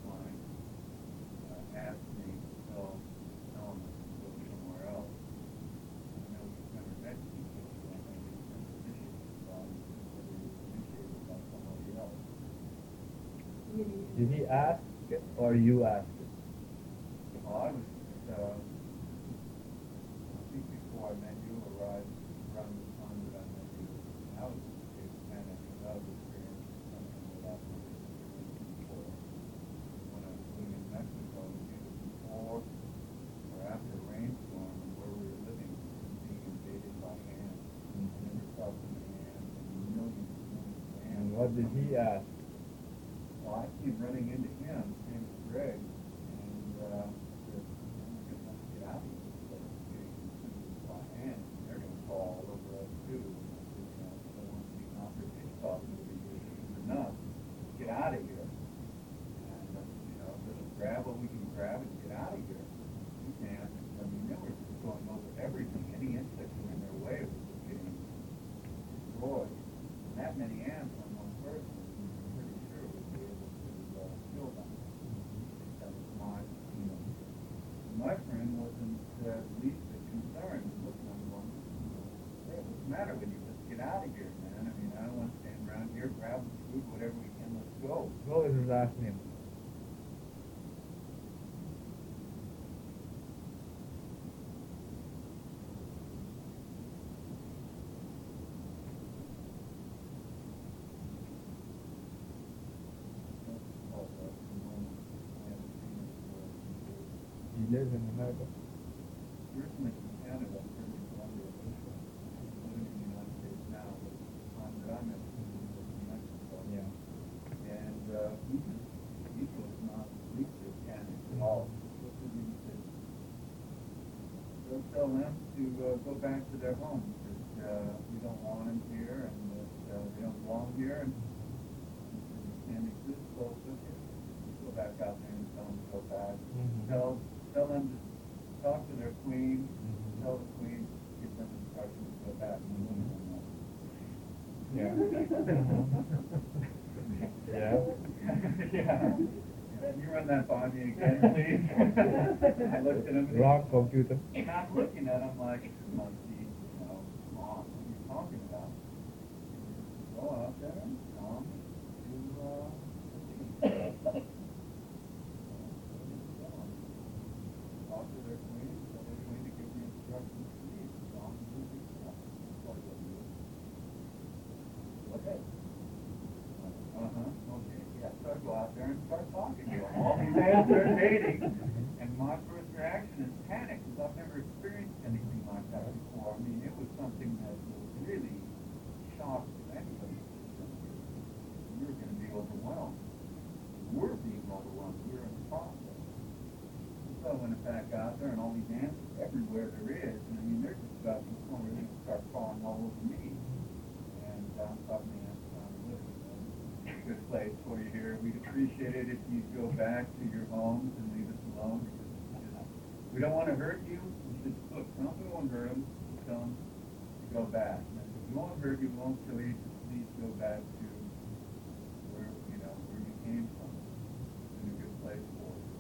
Did he ask it or you asked it? Well, I was, I think before I met you, or right around the time that I met you, I was a panic because I was experiencing something that I've never experienced before. When I was living in Mexico, either before or after a rainstorm, and where we were living, being invaded by ants. I never saw so many ants, and millions and millions of ants. And what did he ask? Well, I came running into him, his name is Greg, and said, we're going to have to get out of here because we're getting consumed by ants, and they're going to fall all over us too. And I said, I don't want to be an opera TikTok movie here. This is enough. Get out of here. And, let's grab what we can grab and get out of here. These ants, I mean, they were just going over everything. Any insect in their way was just getting destroyed. And that many ants on one person, I'm pretty sure would be able to kill them. That was my friend wasn't the least bit concerned. Looking at him going, hey, what's the matter with you? Let's get out of here, man. I mean, I don't want to stand around here, grab food, whatever we can, let's go. What was his last name? He lives in America. Originally from Canada, I'm from Colombia. I'm living in the United States now, but the time that I met him was in Mexico. Yeah. And he was not least bit panicked at all. What did he say? They'll tell them to go back to their homes, that we don't want them here, and that they don't belong here, and we can't exist close with you. Go back out there and tell them to go back. Mm-hmm. Tell them to talk to their queen, tell the queen, give them instructions to go back. Yeah. Yeah. Yeah. You run that by me again, please. I looked at him. Wrong computer. And I'm looking at him like, monkey, come on, what are you talking about? Go out there and tell them to, talk to their queen, tell their queen to give the instructions to me. Tell them to do these stuff. That's what they'll do. Okay. Okay. Yeah, so I go out there and start talking to them. All these ants are dating, and my first reaction is panic, because I've never experienced anything like that before. I mean, it was something that was really shocked to anybody. We were going to be overwhelmed. We're being overwhelmed. We're in the process. So I went back out there, and all these ants everywhere there is, and I mean, they're just about to the point where they're going to start crawling all over me. And I'm talking to ants around the living room. Good place for you here. We'd appreciate it if you'd go back to your homes and leave us alone, because we don't want to hurt you. We said, look, tell them we won't hurt them. Tell them to go back. And I said, we won't hurt you, we won't kill you. Just please go back to where you came from. It's in a good place for you.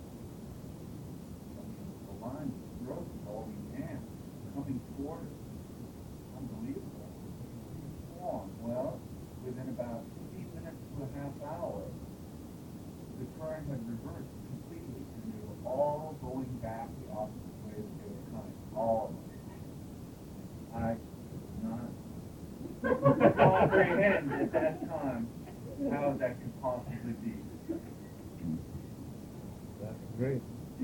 The line was broken, all these ants coming toward us. Unbelievable. Long. Well, within about 15 minutes to a half hour, the current had reversed completely, and they were all going back the opposite way that they were coming. All of them. I could not comprehend at that time how that could possibly be. That's great.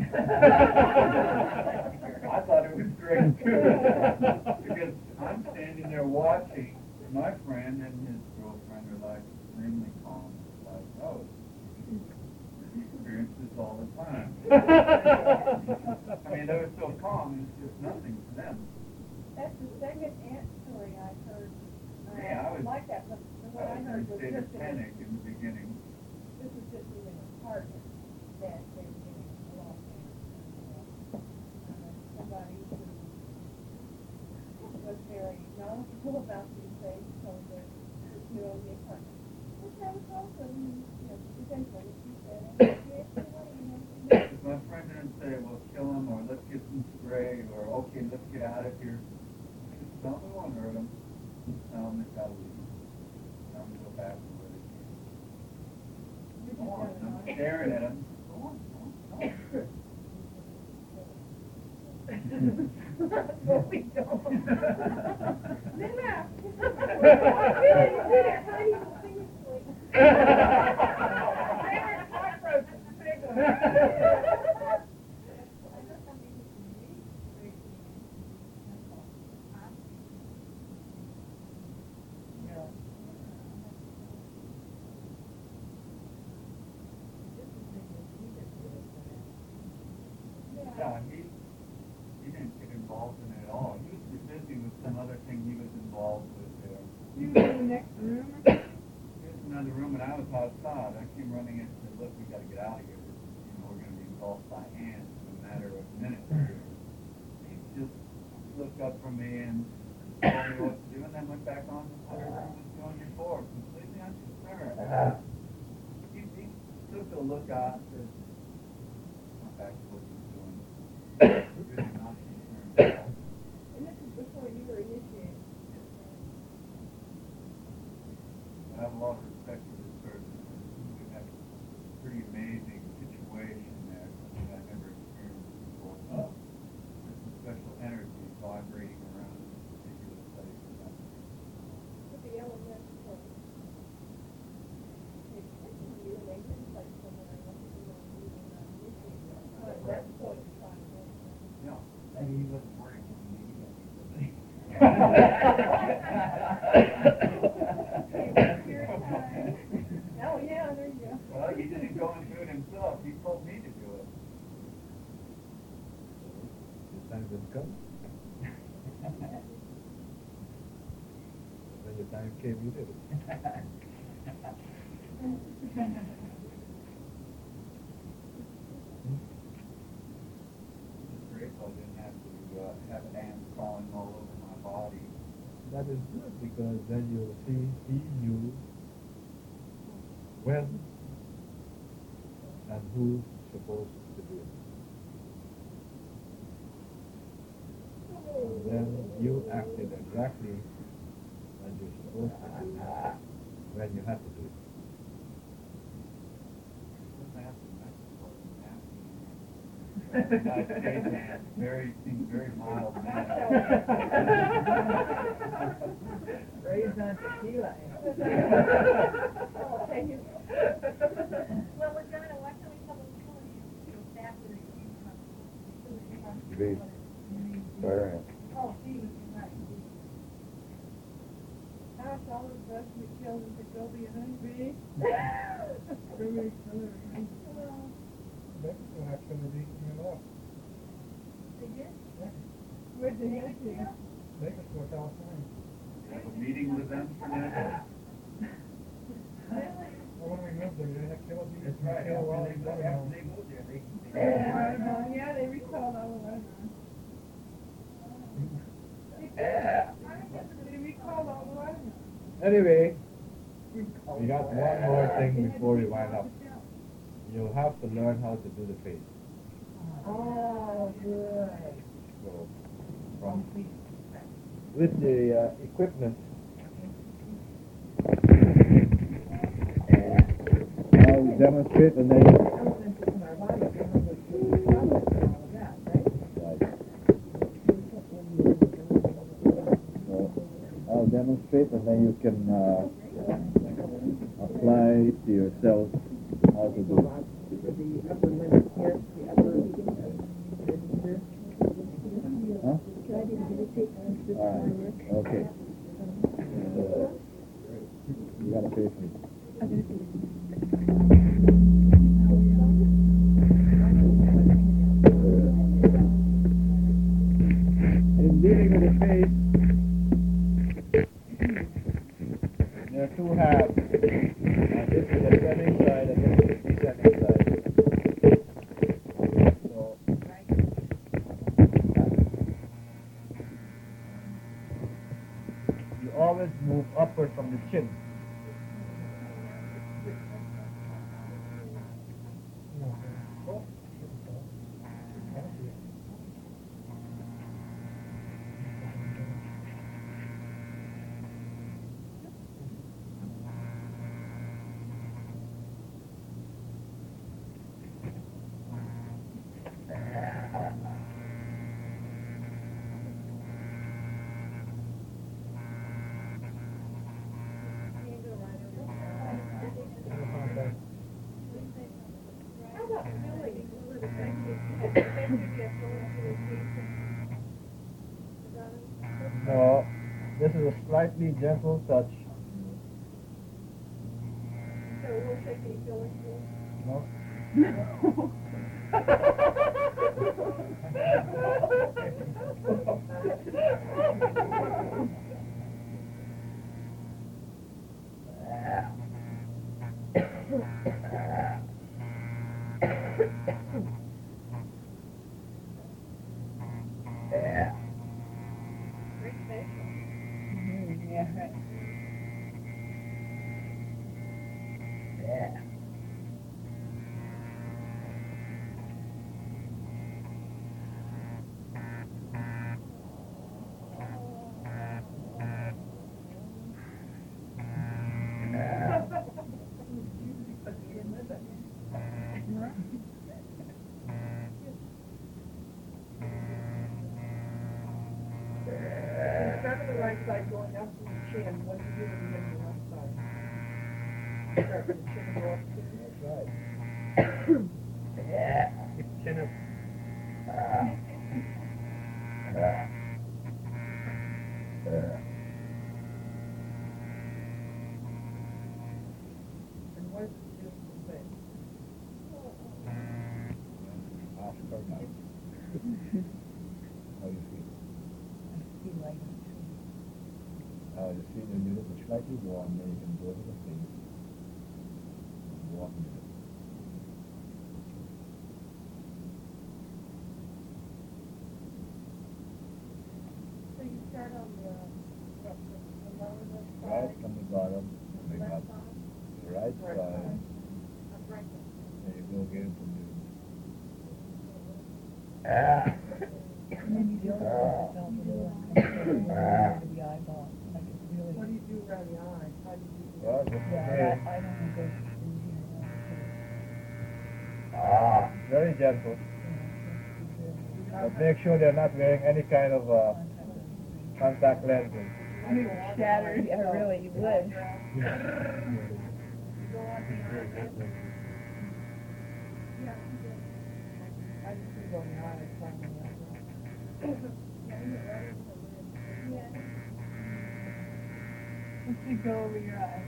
I thought it was great too, because I'm standing there watching my friend and his girlfriend are like extremely calm, like, oh, we experience this all the time. I mean, they were so calm, it's just nothing to them. That's the second ant story I've heard. Yeah, I was like that, but what I heard was state of just panic in the beginning. this was just in an apartment that they were getting along with. Somebody who was very knowledgeable about these things told them to own the apartment. Which I was also, eventually she said, Because my friend didn't say, well, kill him, or let's get some spray, or okay, let's get out of here. Just tell them we won't hurt him. Tell them they've got to leave. Tell them to go back to where they came. Come on, staring at him. No, we don't. Yeah, he didn't get involved in it at all. He was too busy with some other thing he was involved with there. You were in the next room? Here's another room, and I was outside. I came running in and said, "Look, we got to get out of here. We're going to be engulfed by ants in a matter of minutes." He just looked up from me and told me what to do, and then went back on to whatever he was doing before, completely unconcerned. He took a look out and said, "Went back to what he was doing." Really not concerned at all. And this is before you were initiated. I have a lot of respect for this person. We had a pretty amazing situation there, something I've never experienced before. There's some special energy vibrating around this particular place. Put the element for you and they can play somewhere. I want to do a meeting on initiated. That's what you're trying to do. Yeah. Maybe he wasn't worried when he needed me. Oh, yeah, there you go. Well, he didn't go and do it himself. He told me to do it. This time didn't come. When your time came, you did it. It's grateful I didn't have to have ants crawling all over my body. That is good because then you'll see he knew when and who's supposed to do it. And then you acted exactly as you're supposed to do when you had to do it. Seems very mild man. Raised on tequila. Well, we're gonna, why can't we have a school after the Debate. Fire ant. Oh, Steve, right. Gosh, all the bugs we killed in the Gobi and honeybee. Very coloring. Mexico actually beaten him up. They did? Where'd they get to? Mexico, California. Have a meeting with them for that? Well, when we moved there, they had killed these. That's right. Kill all After these they animals. moved there, they Yeah, they recalled all the weather. They recalled all the weather. Anyway, we got one more thing before we wind up. You'll have to learn how to do the face. Oh, good. So, with the equipment, I'll demonstrate and then I'll demonstrate and then you can apply to yourself how to do it. The upper limit here, the upper register. Huh? All right. Okay. You gotta face me. In dealing with the face, there are two halves. This is the setting side and this is the setting side. So, you always move upward from the chin. No, this is a slightly gentle touch. So it won't take any fillers to No. Yeah, right. Start with the right side going up to the chin. What do you do when you get to the left side? Start with the chin and go up to That's right. Keep the chin up. And what is the beautiful thing? Ask her now. How you feel? You see when you look slightly warm, then you can go to the face and walk in it. So you start on the lower left side. Right from the bottom, we got Left side. the right Right side, Right side. then you go again from the And then you feel yourself a little under the eyeball. Like it's really. What do you do around the eyes? How do you do well, that? just Yeah, again, I don't want to go through here. very gentle. Yeah, But make sure they're not wearing any kind of contact lenses. you shattered. Yeah, really, you would. I just put it on the eyes, like on the eyes. Once you go over your eyes.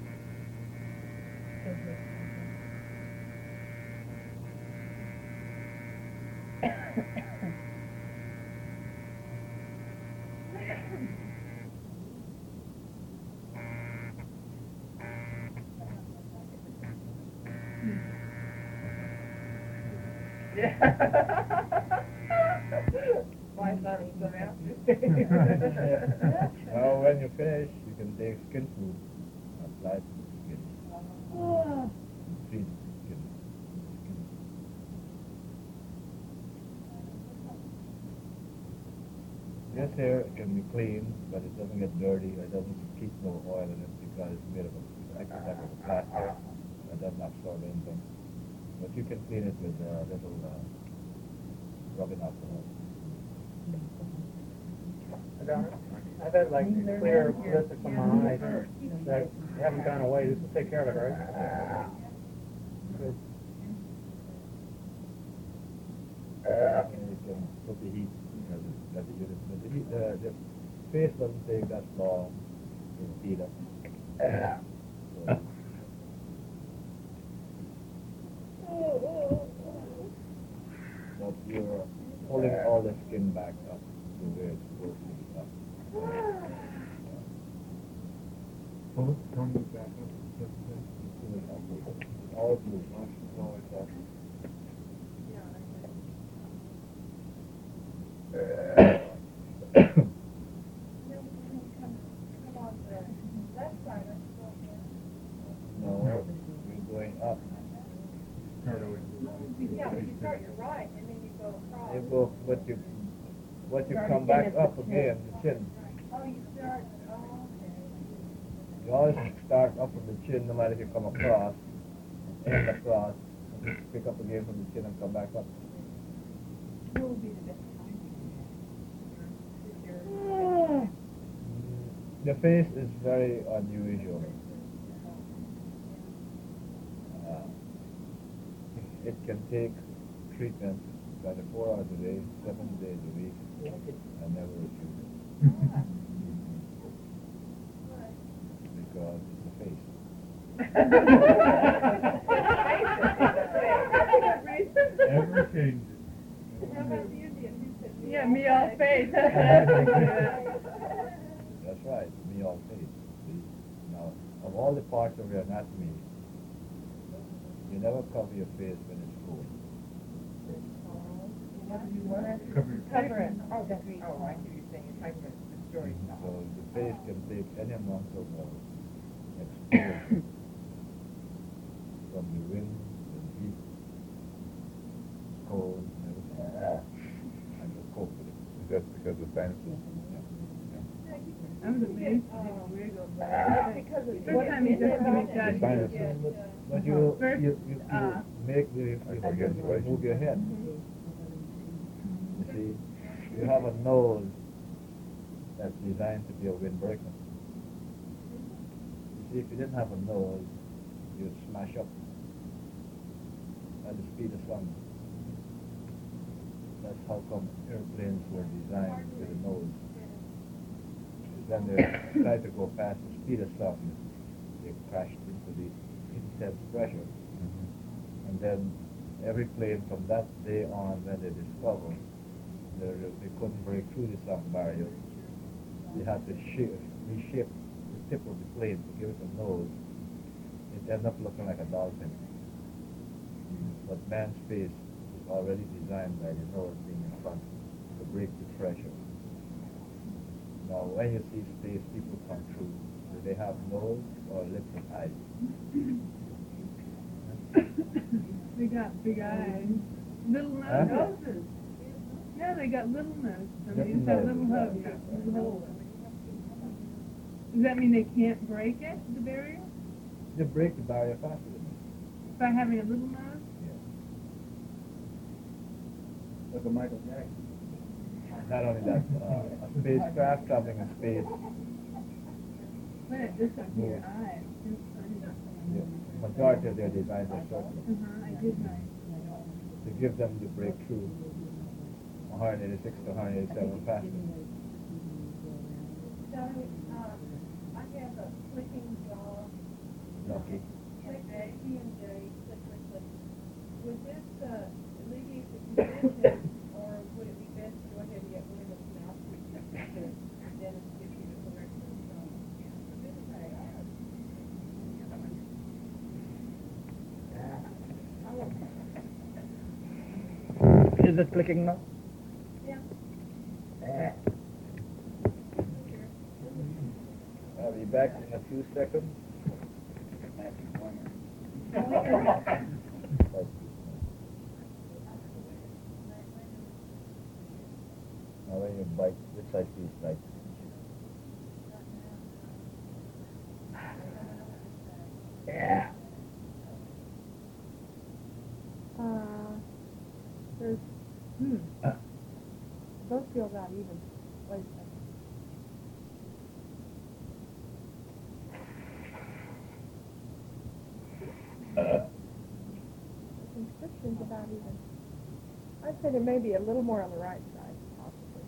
My son is so happy. Now when you finish, you can take skin food, apply it to the skin. Treat the skin. This hair can be clean, but it doesn't get dirty. It doesn't keep no oil in it because it's made of a type of plastic that doesn't absorb anything. But you can clean it with a little rubbing alcohol. I've had like clear blisters on my eyes that haven't gone away. This will take care of it, right? Good. And you can put the heat because the unit. But the face doesn't take that long to heat up. But you're pulling all the skin back up to where it's supposed to be up. Pull it, don't move back up. All blue. Always up. No, you're going up. Start away. Yeah, but you start your right and then you go across. You go, but you come back up again, the chin. Oh, you start, You always start up from the chin, no matter if you come across, and across, and just pick up again from the chin and come back up. What would be the best time? The face is very unusual. It can take treatment 24 hours a day, 7 days a week. I never refuse it. Because it's the face. Ever changes. Yeah, me all face. That's right, me all face. See? Now, of all the parts of your anatomy, you never cover your face when it's full. Cover it. Oh, that's, I see what you're saying. It's like the story. So the face can take any amount of exposure from the wind, the heat, cold, and everything. And just cope with it. Just because of sinuses. I was amazed to see the wiggle. First time he just The made that. sinuses. But you First, make the, you move your head. You see, you have a nose that's designed to be a windbreaker. You see, if you didn't have a nose, you'd smash up at the speed of sound. That's how come airplanes were designed with a nose. When they try to go past the speed of sound, they crashed into the intense pressure. And then every plane from that day on, when they discovered they couldn't break through the sound barrier, they had to reshape the tip of the plane to give it a nose. It ended up looking like a dolphin. But man's face is already designed by the nose being in front to break the pressure. Now, when you see space people come through, do they have nose or lips and eyes? They got big eyes. Little noses. Yeah, they got little noses. I mean, it's got little hooks. Little holes. Does that mean they can't break it, the barrier? They break the barrier faster than me. By having a little nose? Look at Michael Jackson. Not only that, a spacecraft traveling in space, Look at this up here, eyes. the majority of their designs are circular. I did know. To give them the breakthrough 186 to 187 faster. Johnny, I have a clicking jaw. Lucky. P&J, click. Would this alleviate the condition, or would it be best to go ahead and get rid of the mouth treatment to dentist give you the correct Is it clicking now? Yeah. I'll be back in a few seconds. Now when you bite, which side do you bite? Yeah. There's, those feel about even. Wait a second. The inscription's about even. I'd say there may be a little more on the right side, possibly.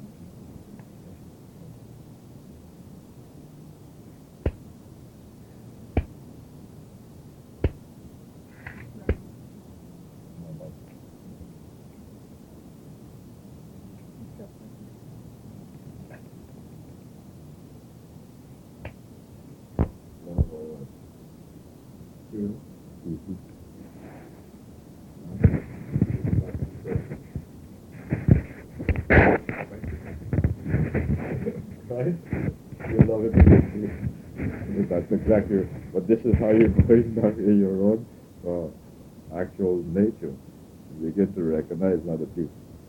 Right? You love it. That's exactly, but this is how you're going back in your own actual nature. You get to recognize another people.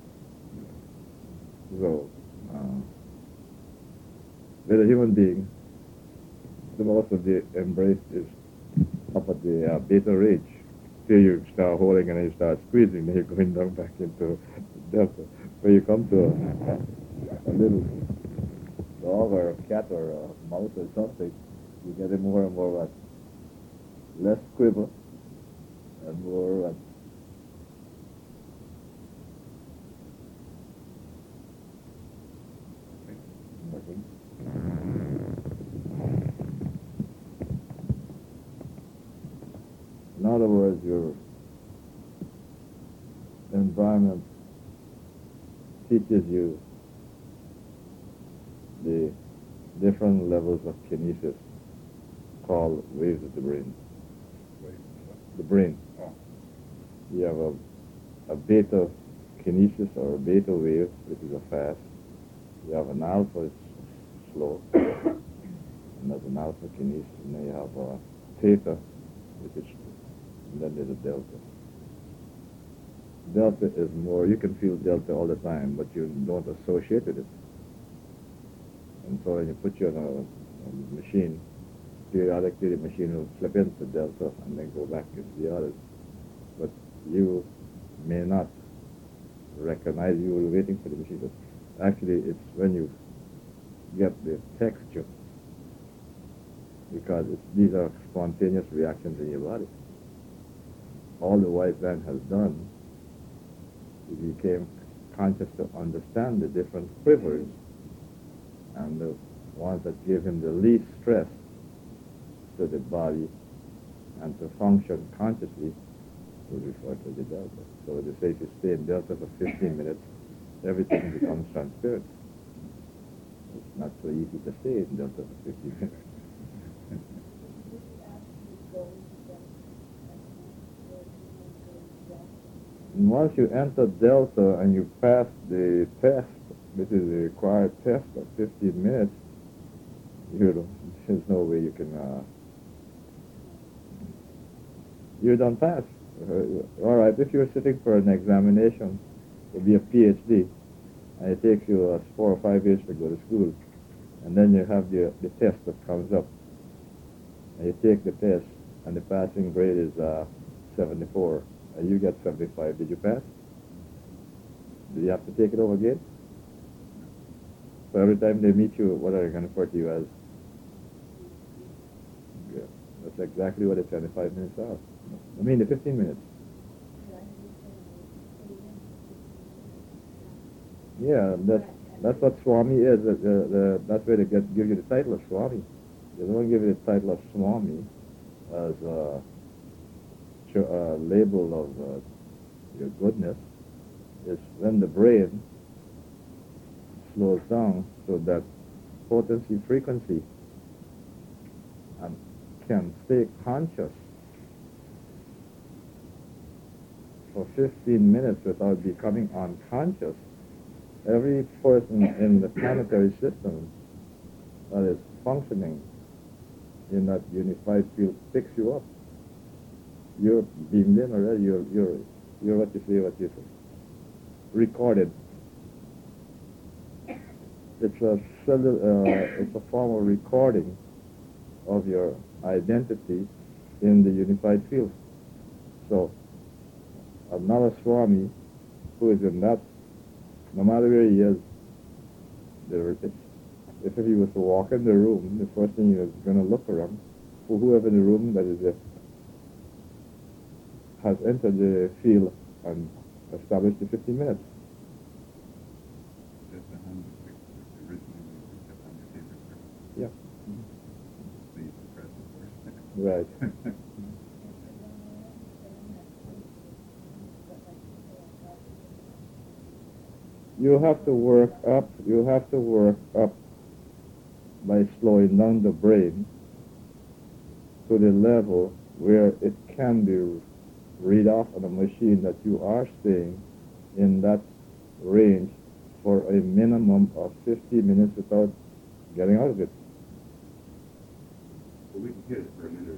So, with a human being, the most of the embrace is up at the beta ridge. Here you start holding and then you start squeezing, then you're going down back into delta. So you come to a little dog or a cat or a mouse or something, you get it more and more less quiver and more your environment teaches you the different levels of kinesis called waves of the brain. The brain. Oh. You have a beta kinesis or a beta wave, which is a fast. You have an alpha, it's slow. And there's an alpha kinesis. And then you have a theta, which is, and then there's a delta. Delta is more, you can feel delta all the time, but you don't associate with it. And so when you put you on a machine, periodically the machine will flip into delta and then go back into the others. But you may not recognize you were waiting for the machine. But actually, it's when you get the texture, because these are spontaneous reactions in your body. All the white man has done, he became conscious to understand the different quivers, and the ones that give him the least stress to the body and to function consciously we refer to the delta. So they say if you stay in delta for 15 minutes, everything becomes transparent. It's not so easy to stay in delta for 15 minutes. And once you enter delta and you pass the test, which is the required test of 15 minutes, there's no way you can, you don't pass. All right, if you're sitting for an examination, to be a PhD, and it takes you 4 or 5 years to go to school, and then you have the test that comes up, and you take the test, and the passing grade is 74, and you get 75. Did you pass? Do you have to take it over again? So every time they meet you, what are they going to refer to you as? Yeah, that's exactly what the 25 minutes are. I mean, the 15 minutes. Yeah, that's what Swami is. That's where they give you the title of Swami. They don't give you the title of Swami as a label of your goodness. It's when the brain slows down so that potency frequency can stay conscious for 15 minutes without becoming unconscious. Every person in the planetary system that is functioning in that unified field picks you up. You're beamed in already. You're what you say. Recorded. It's a form of recording of your identity in the unified field. So another Swami who is in that, no matter where he is, if he was to walk in the room, the first thing he was going to look around for whoever in the room that is has entered the field and established the 15 minutes. That's the home originally we kept on your tape recorder. Yeah. Please press it first. Right. You have to work up by slowing down the brain to the level where it can be read off on a machine that you are staying in that range for a minimum of 50 minutes without getting out of it. Well, we can hit it for a minute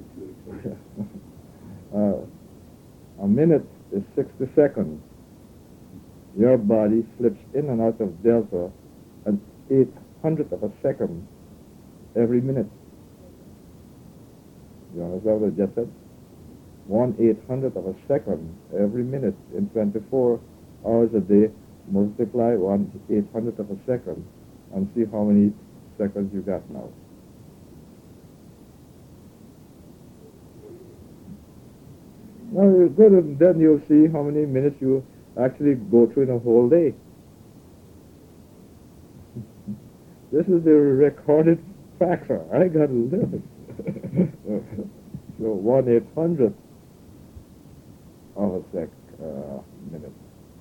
or two. A minute is 60 seconds. Your body slips in and out of delta an 800th of a second every minute. You understand what I just said? 1/800th of a second every minute in 24 hours a day. Multiply 1/800th of a second and see how many seconds you got now. Now you go to, then you'll see how many minutes you actually go through in a whole day. This is the recorded factor. I got to live it. So 1/800th of a minute.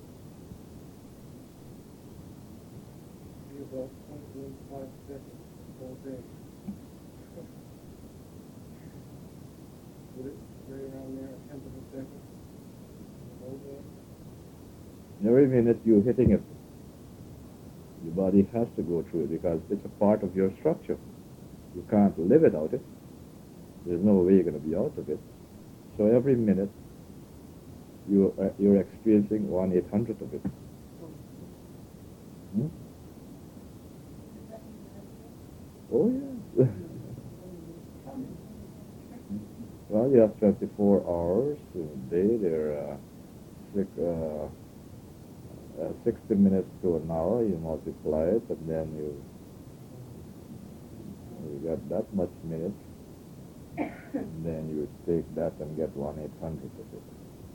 Be about 0.15 seconds all day. Would it right around there, a tenth of a second? All day? Every minute you're hitting it, your body has to go through it because it's a part of your structure. You can't live without it. There's no way you're going to be out of it. So every minute you're experiencing 1/800 of it. Hmm? Oh yeah. Well, you have 24 hours a day. They're 60 minutes to an hour. You multiply it, and then you got that much minutes. And then you take that and get 1/800 of it.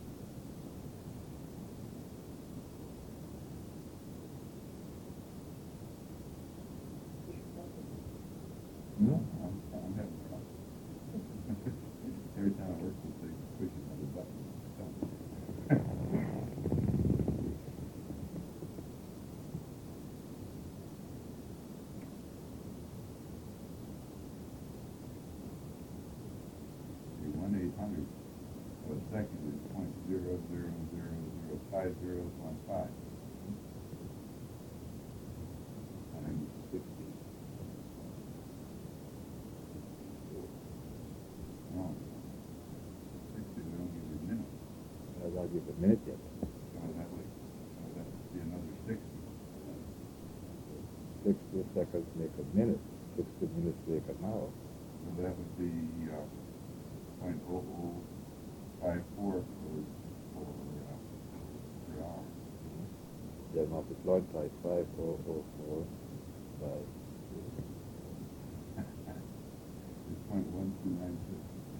No, I'm having trouble. Every time I work with things, pushing on the button. The 1/800 of a second is 0.00005015. 160. No. 60 we don't give a minute. I'll give a minute yet. So that would be another 60. 60 seconds make a minute. 60 minutes make an hour. So that would be 0.0054 per hour. Then multiplied by 5,004 by It's 0.1296.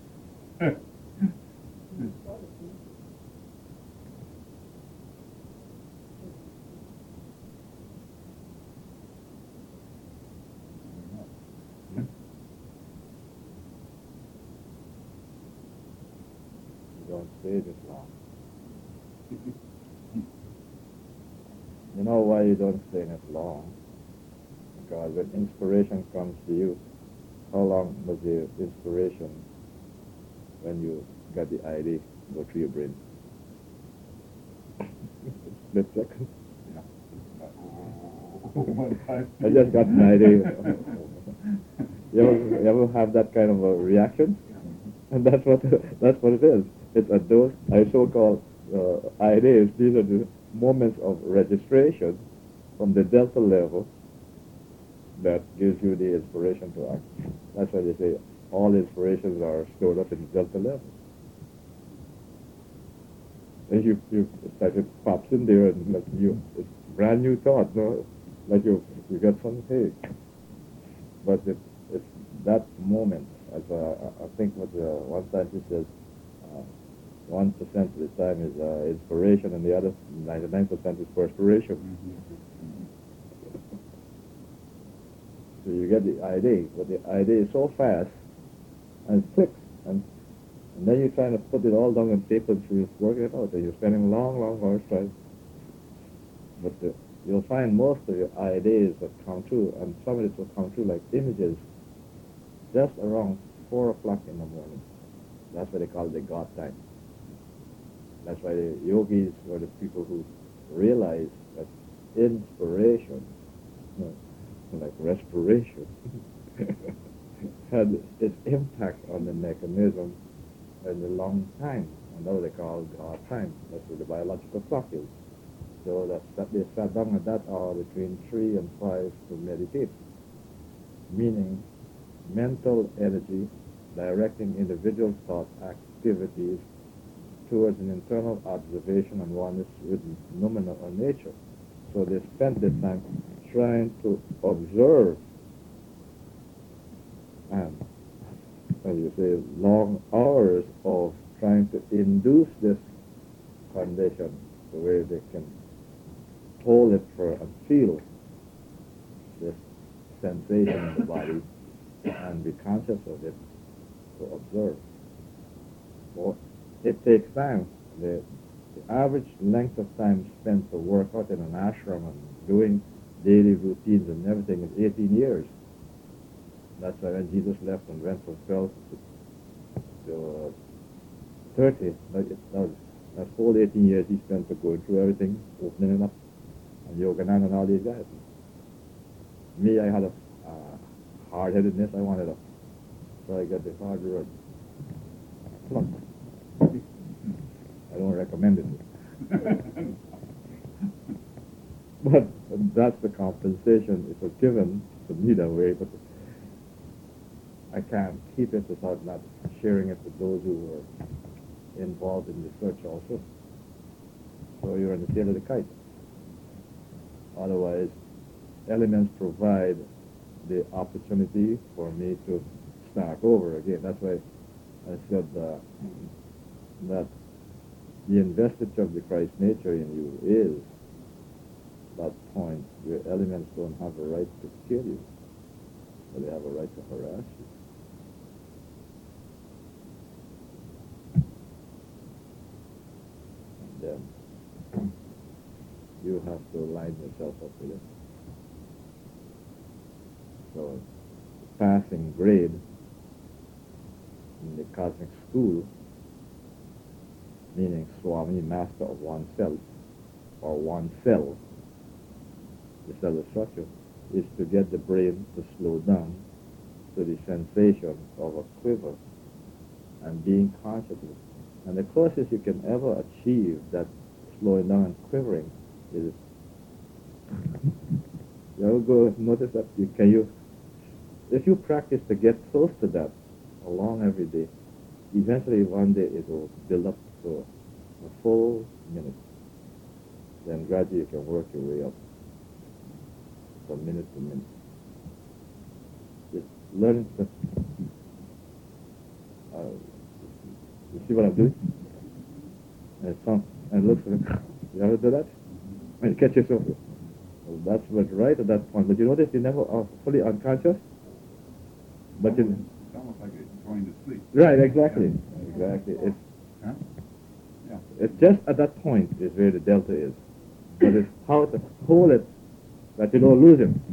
you don't stay this long. You know why you don't stay in it long? Because when inspiration comes to you, how long does the inspiration, when you get the idea, go through your brain? Split second. I just got an idea. You ever have that kind of a reaction? And that's what it is. It's a those so-called ideas. These are the moments of registration from the delta level that gives you the inspiration to act. That's why they say all inspirations are stored up in the delta level. And it's like it pops in there and like it's brand new thought, no? Like you get something, hey. But it's that moment. As I think what one scientist says, 1% of the time is inspiration, and the other 99% is perspiration. So you get the idea, but the idea is so fast and quick, and then you're trying to put it all down on paper to work it out, and you're spending long hours trying. But you'll find most of your ideas that come true, and some of it will come true like images, just around 4 o'clock in the morning. That's what they call the God time. That's why the yogis were the people who realized that inspiration, like respiration, had its impact on the mechanism in a long time. And now they call God time. That's what the biological clock is. So that they sat down at that hour between 3 and 5 to meditate, meaning mental energy directing individual thought activities towards an internal observation and oneness with phenomena or nature. So they spent their time trying to observe and, as you say, long hours of trying to induce this condition the way they can hold it for and feel this sensation in the body and be conscious of it to observe. Well, it takes time the average length of time spent to work out in an ashram and doing daily routines and everything is 18 years. That's why when Jesus left and went from 12 to 30, that whole 18 years he spent to going through everything, opening it up, and Yogananda and all these guys. Me, I had a hard-headedness. I wanted a, so I got the hard road. I don't recommend it. But that's the compensation. It was given to me that way, but I can't keep it without not sharing it with those who were involved in the search also. So you're on the tail of the kite. Otherwise, elements provide the opportunity for me to start over again. That's why I said that the investiture of the Christ nature in you is that point where elements don't have a right to kill you, but they have a right to harass you. And then you have to line yourself up with it. So, passing grade in the cosmic school, meaning Swami, master of oneself, or oneself, the cellular structure, is to get the brain to slow down to the sensation of a quiver and being conscious of it. And the closest you can ever achieve that slowing down and quivering is, you ever go notice that if you practice to get close to that along every day, eventually one day it will build up to a full minute. Then gradually you can work your way up from minute to minute. Just learn to, you see what I'm doing? And it looks like, you ever do that? And you catch yourself. Well, that's what's right at that point. But you notice you never are fully unconscious. But it's almost like it's going to sleep. Right, exactly. Yeah. Exactly. It's just at that point is where the delta is. But it's how to hold it that you don't lose him.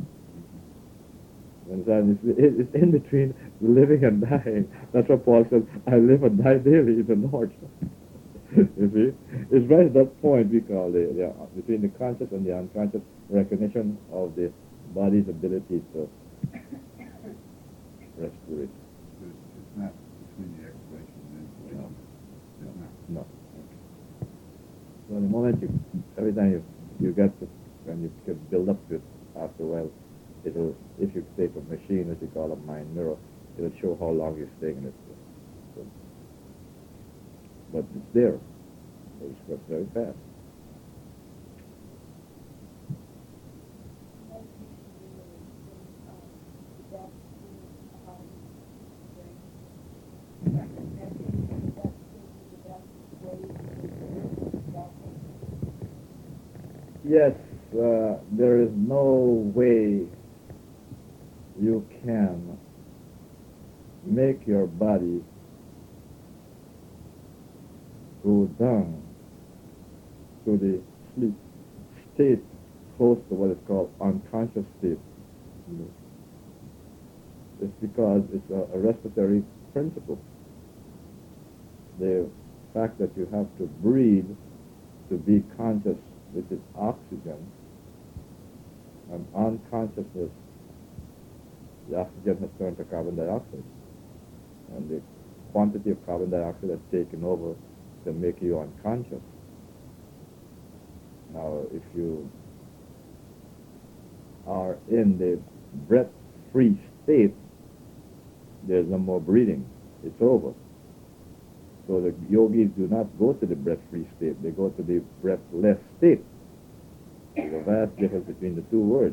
It's in between living and dying. That's what Paul said, I live and die daily in the Lord. You see? It's right at that point we call between the conscious and the unconscious recognition of the body's ability to respirate. It's not between the exhalation and inhalation. It's not. No. So the moment every time you get to, when you can build up to it, after a while, it'll, if you take a machine, as you call a mind mirror, it'll show how long you're staying in it. So, but it's there. It goes very fast. Yes, there is no way you can make your body go down to the sleep state close to what is called unconscious state. It's because it's a respiratory principle. The fact that you have to breathe to be conscious, which is oxygen, and unconsciousness, the oxygen has turned to carbon dioxide. And the quantity of carbon dioxide has taken over to make you unconscious. Now, if you are in the breath-free state, there's no more breathing. It's over. So the yogis do not go to the breath-free state. They go to the breathless state. There's a vast difference between the two words.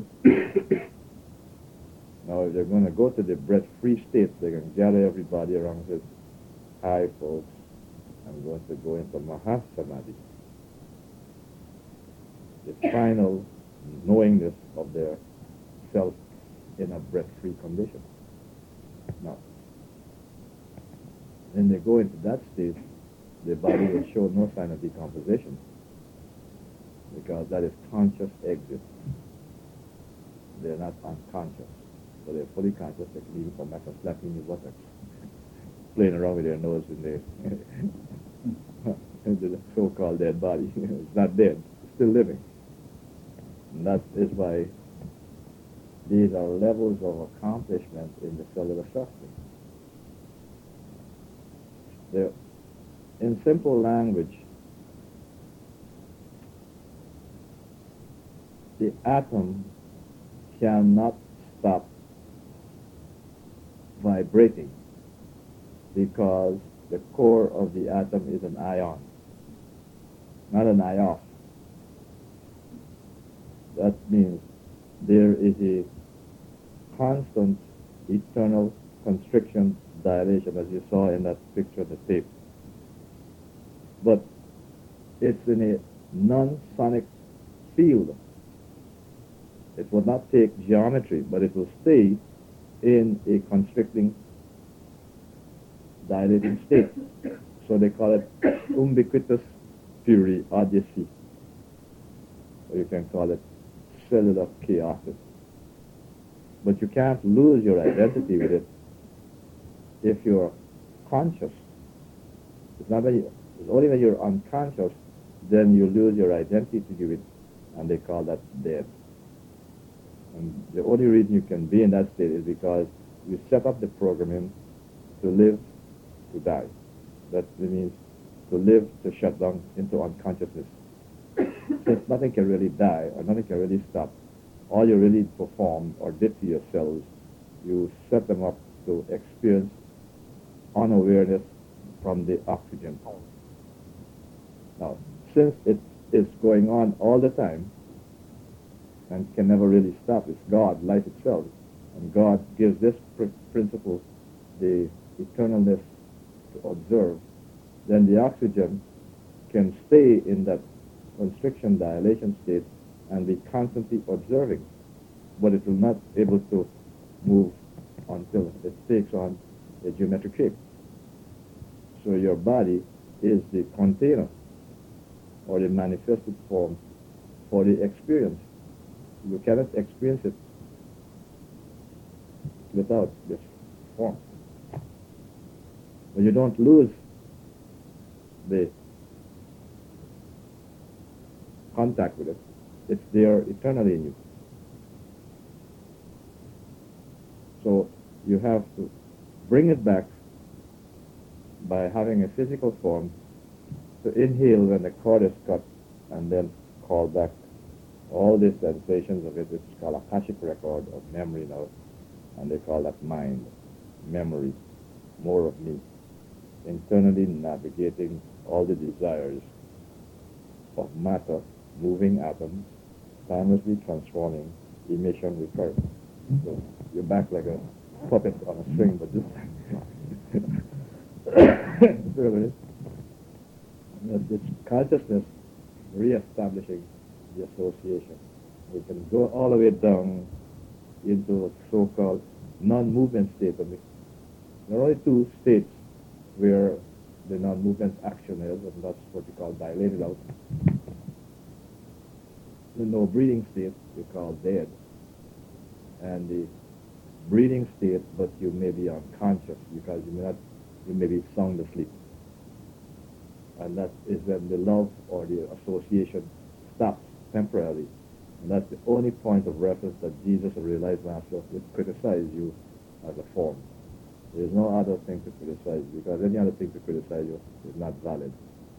Now, if they're going to go to the breath-free state, they're going to gather everybody around and say, hi, folks, I'm going to go into Mahasamadhi. The final knowingness of their self in a breath-free condition. Now, when they go into that state, the body will show no sign of decomposition because that is conscious exit. They're not unconscious. So they're fully conscious. They can even come back and slap you in your buttocks, playing around with their nose in the so-called dead body. It's not dead. It's still living. And that is why these are levels of accomplishment in the cellular structure. In simple language, the atom cannot stop vibrating because the core of the atom is an ion, not an ion. That means there is a constant, eternal constriction, dilation, as you saw in that picture of the tape. But it's in a non-sonic field. It will not take geometry, but it will stay in a constricting, dilating state. So they call it ubiquitous periodicity. Or you can call it cellular chaos. But you can't lose your identity with it if you're conscious. It's only when you're unconscious, then you lose your identity to it, and they call that dead. And the only reason you can be in that state is because you set up the programming to live, to die. That means to live, to shut down into unconsciousness. Since nothing can really die or nothing can really stop, all you really performed or did to your cells, you set them up to experience unawareness from the oxygen. Now, since it is going on all the time and can never really stop, it's God, life itself, and God gives this principle the eternalness to observe, then the oxygen can stay in that constriction dilation state and be constantly observing, but it will not be able to move until it takes on a geometric shape. So your body is the container or the manifested form for the experience. You cannot experience it without this form. But you don't lose the contact with it. It's there eternally in you. So you have to bring it back by having a physical form, to inhale when the cord is cut and then call back all the sensations of it, which is called Akashic record of memory now, and they call that mind, memory, more of me, internally navigating all the desires of matter, moving atoms, timelessly transforming, emission recurrent. So you're back like a puppet on a string, but this time. It's consciousness re-establishing the association. We can go all the way down into a so-called non-movement state. There are only two states where the non-movement action is, and that's what we call dilated out. The no breathing state we call dead, and the breathing state, but you may be unconscious because you may be sound asleep. And that is when the love or the association stops temporarily. And that's the only point of reference that Jesus, a realized master, would criticize you as a form. There is no other thing to criticize, because any other thing to criticize you is not valid.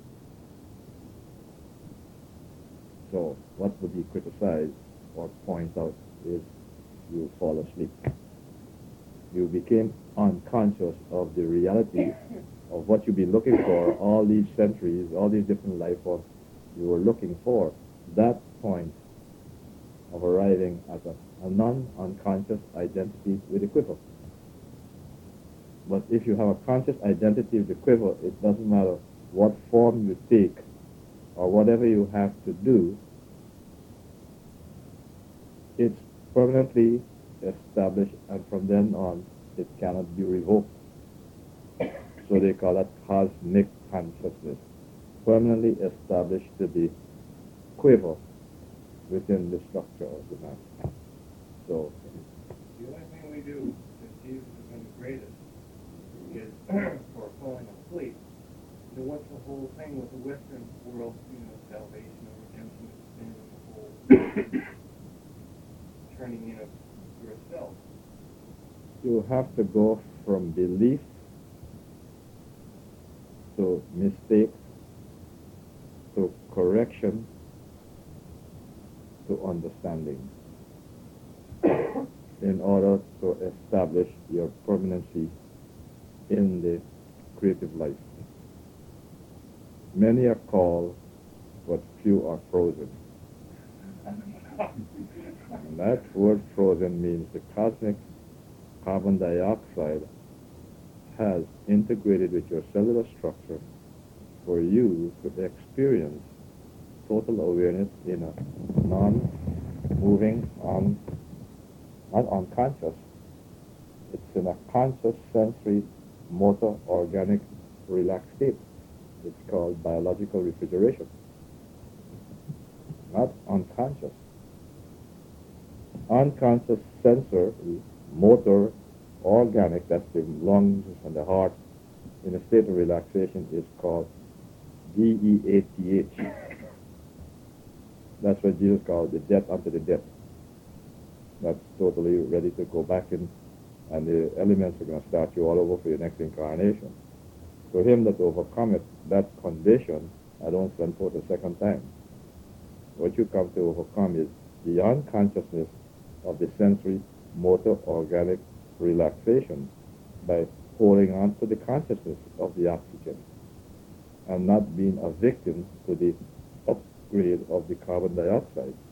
So what would he criticize or point out is you fall asleep. You became unconscious of the reality of what you've been looking for all these centuries, all these different life forms you were looking for. That point of arriving at a non-unconscious identity with the quiver. But if you have a conscious identity with the quiver, it doesn't matter what form you take or whatever you have to do, it's permanently established, and from then on it cannot be revoked. So they call that cosmic consciousness, permanently established to be quiver within the structure of the man. So The only thing we do, since Jesus has been the greatest, is for falling asleep. So what's the whole thing with the Western world, salvation or redemption of sin and the whole turning in of yourself? you have to go from belief to mistake to correction to understanding in order to establish your permanency in the creative life. Many are called, but few are frozen. And that word frozen means the cosmic carbon dioxide has integrated with your cellular structure for you to experience total awareness in a non-moving, not unconscious. It's in a conscious sensory, motor, organic, relaxed state. It's called biological refrigeration. Not unconscious. Unconscious sensory, motor, organic, that's the lungs and the heart, in a state of relaxation is called DEATH. That's what Jesus called the death unto the death. That's totally ready to go back in, and the elements are going to start you all over for your next incarnation. So him that overcometh that condition, I don't send forth a second time. What you come to overcome is the unconsciousness of the sensory, motor, organic relaxation by holding on to the consciousness of the oxygen and not being a victim to the upgrade of the carbon dioxide.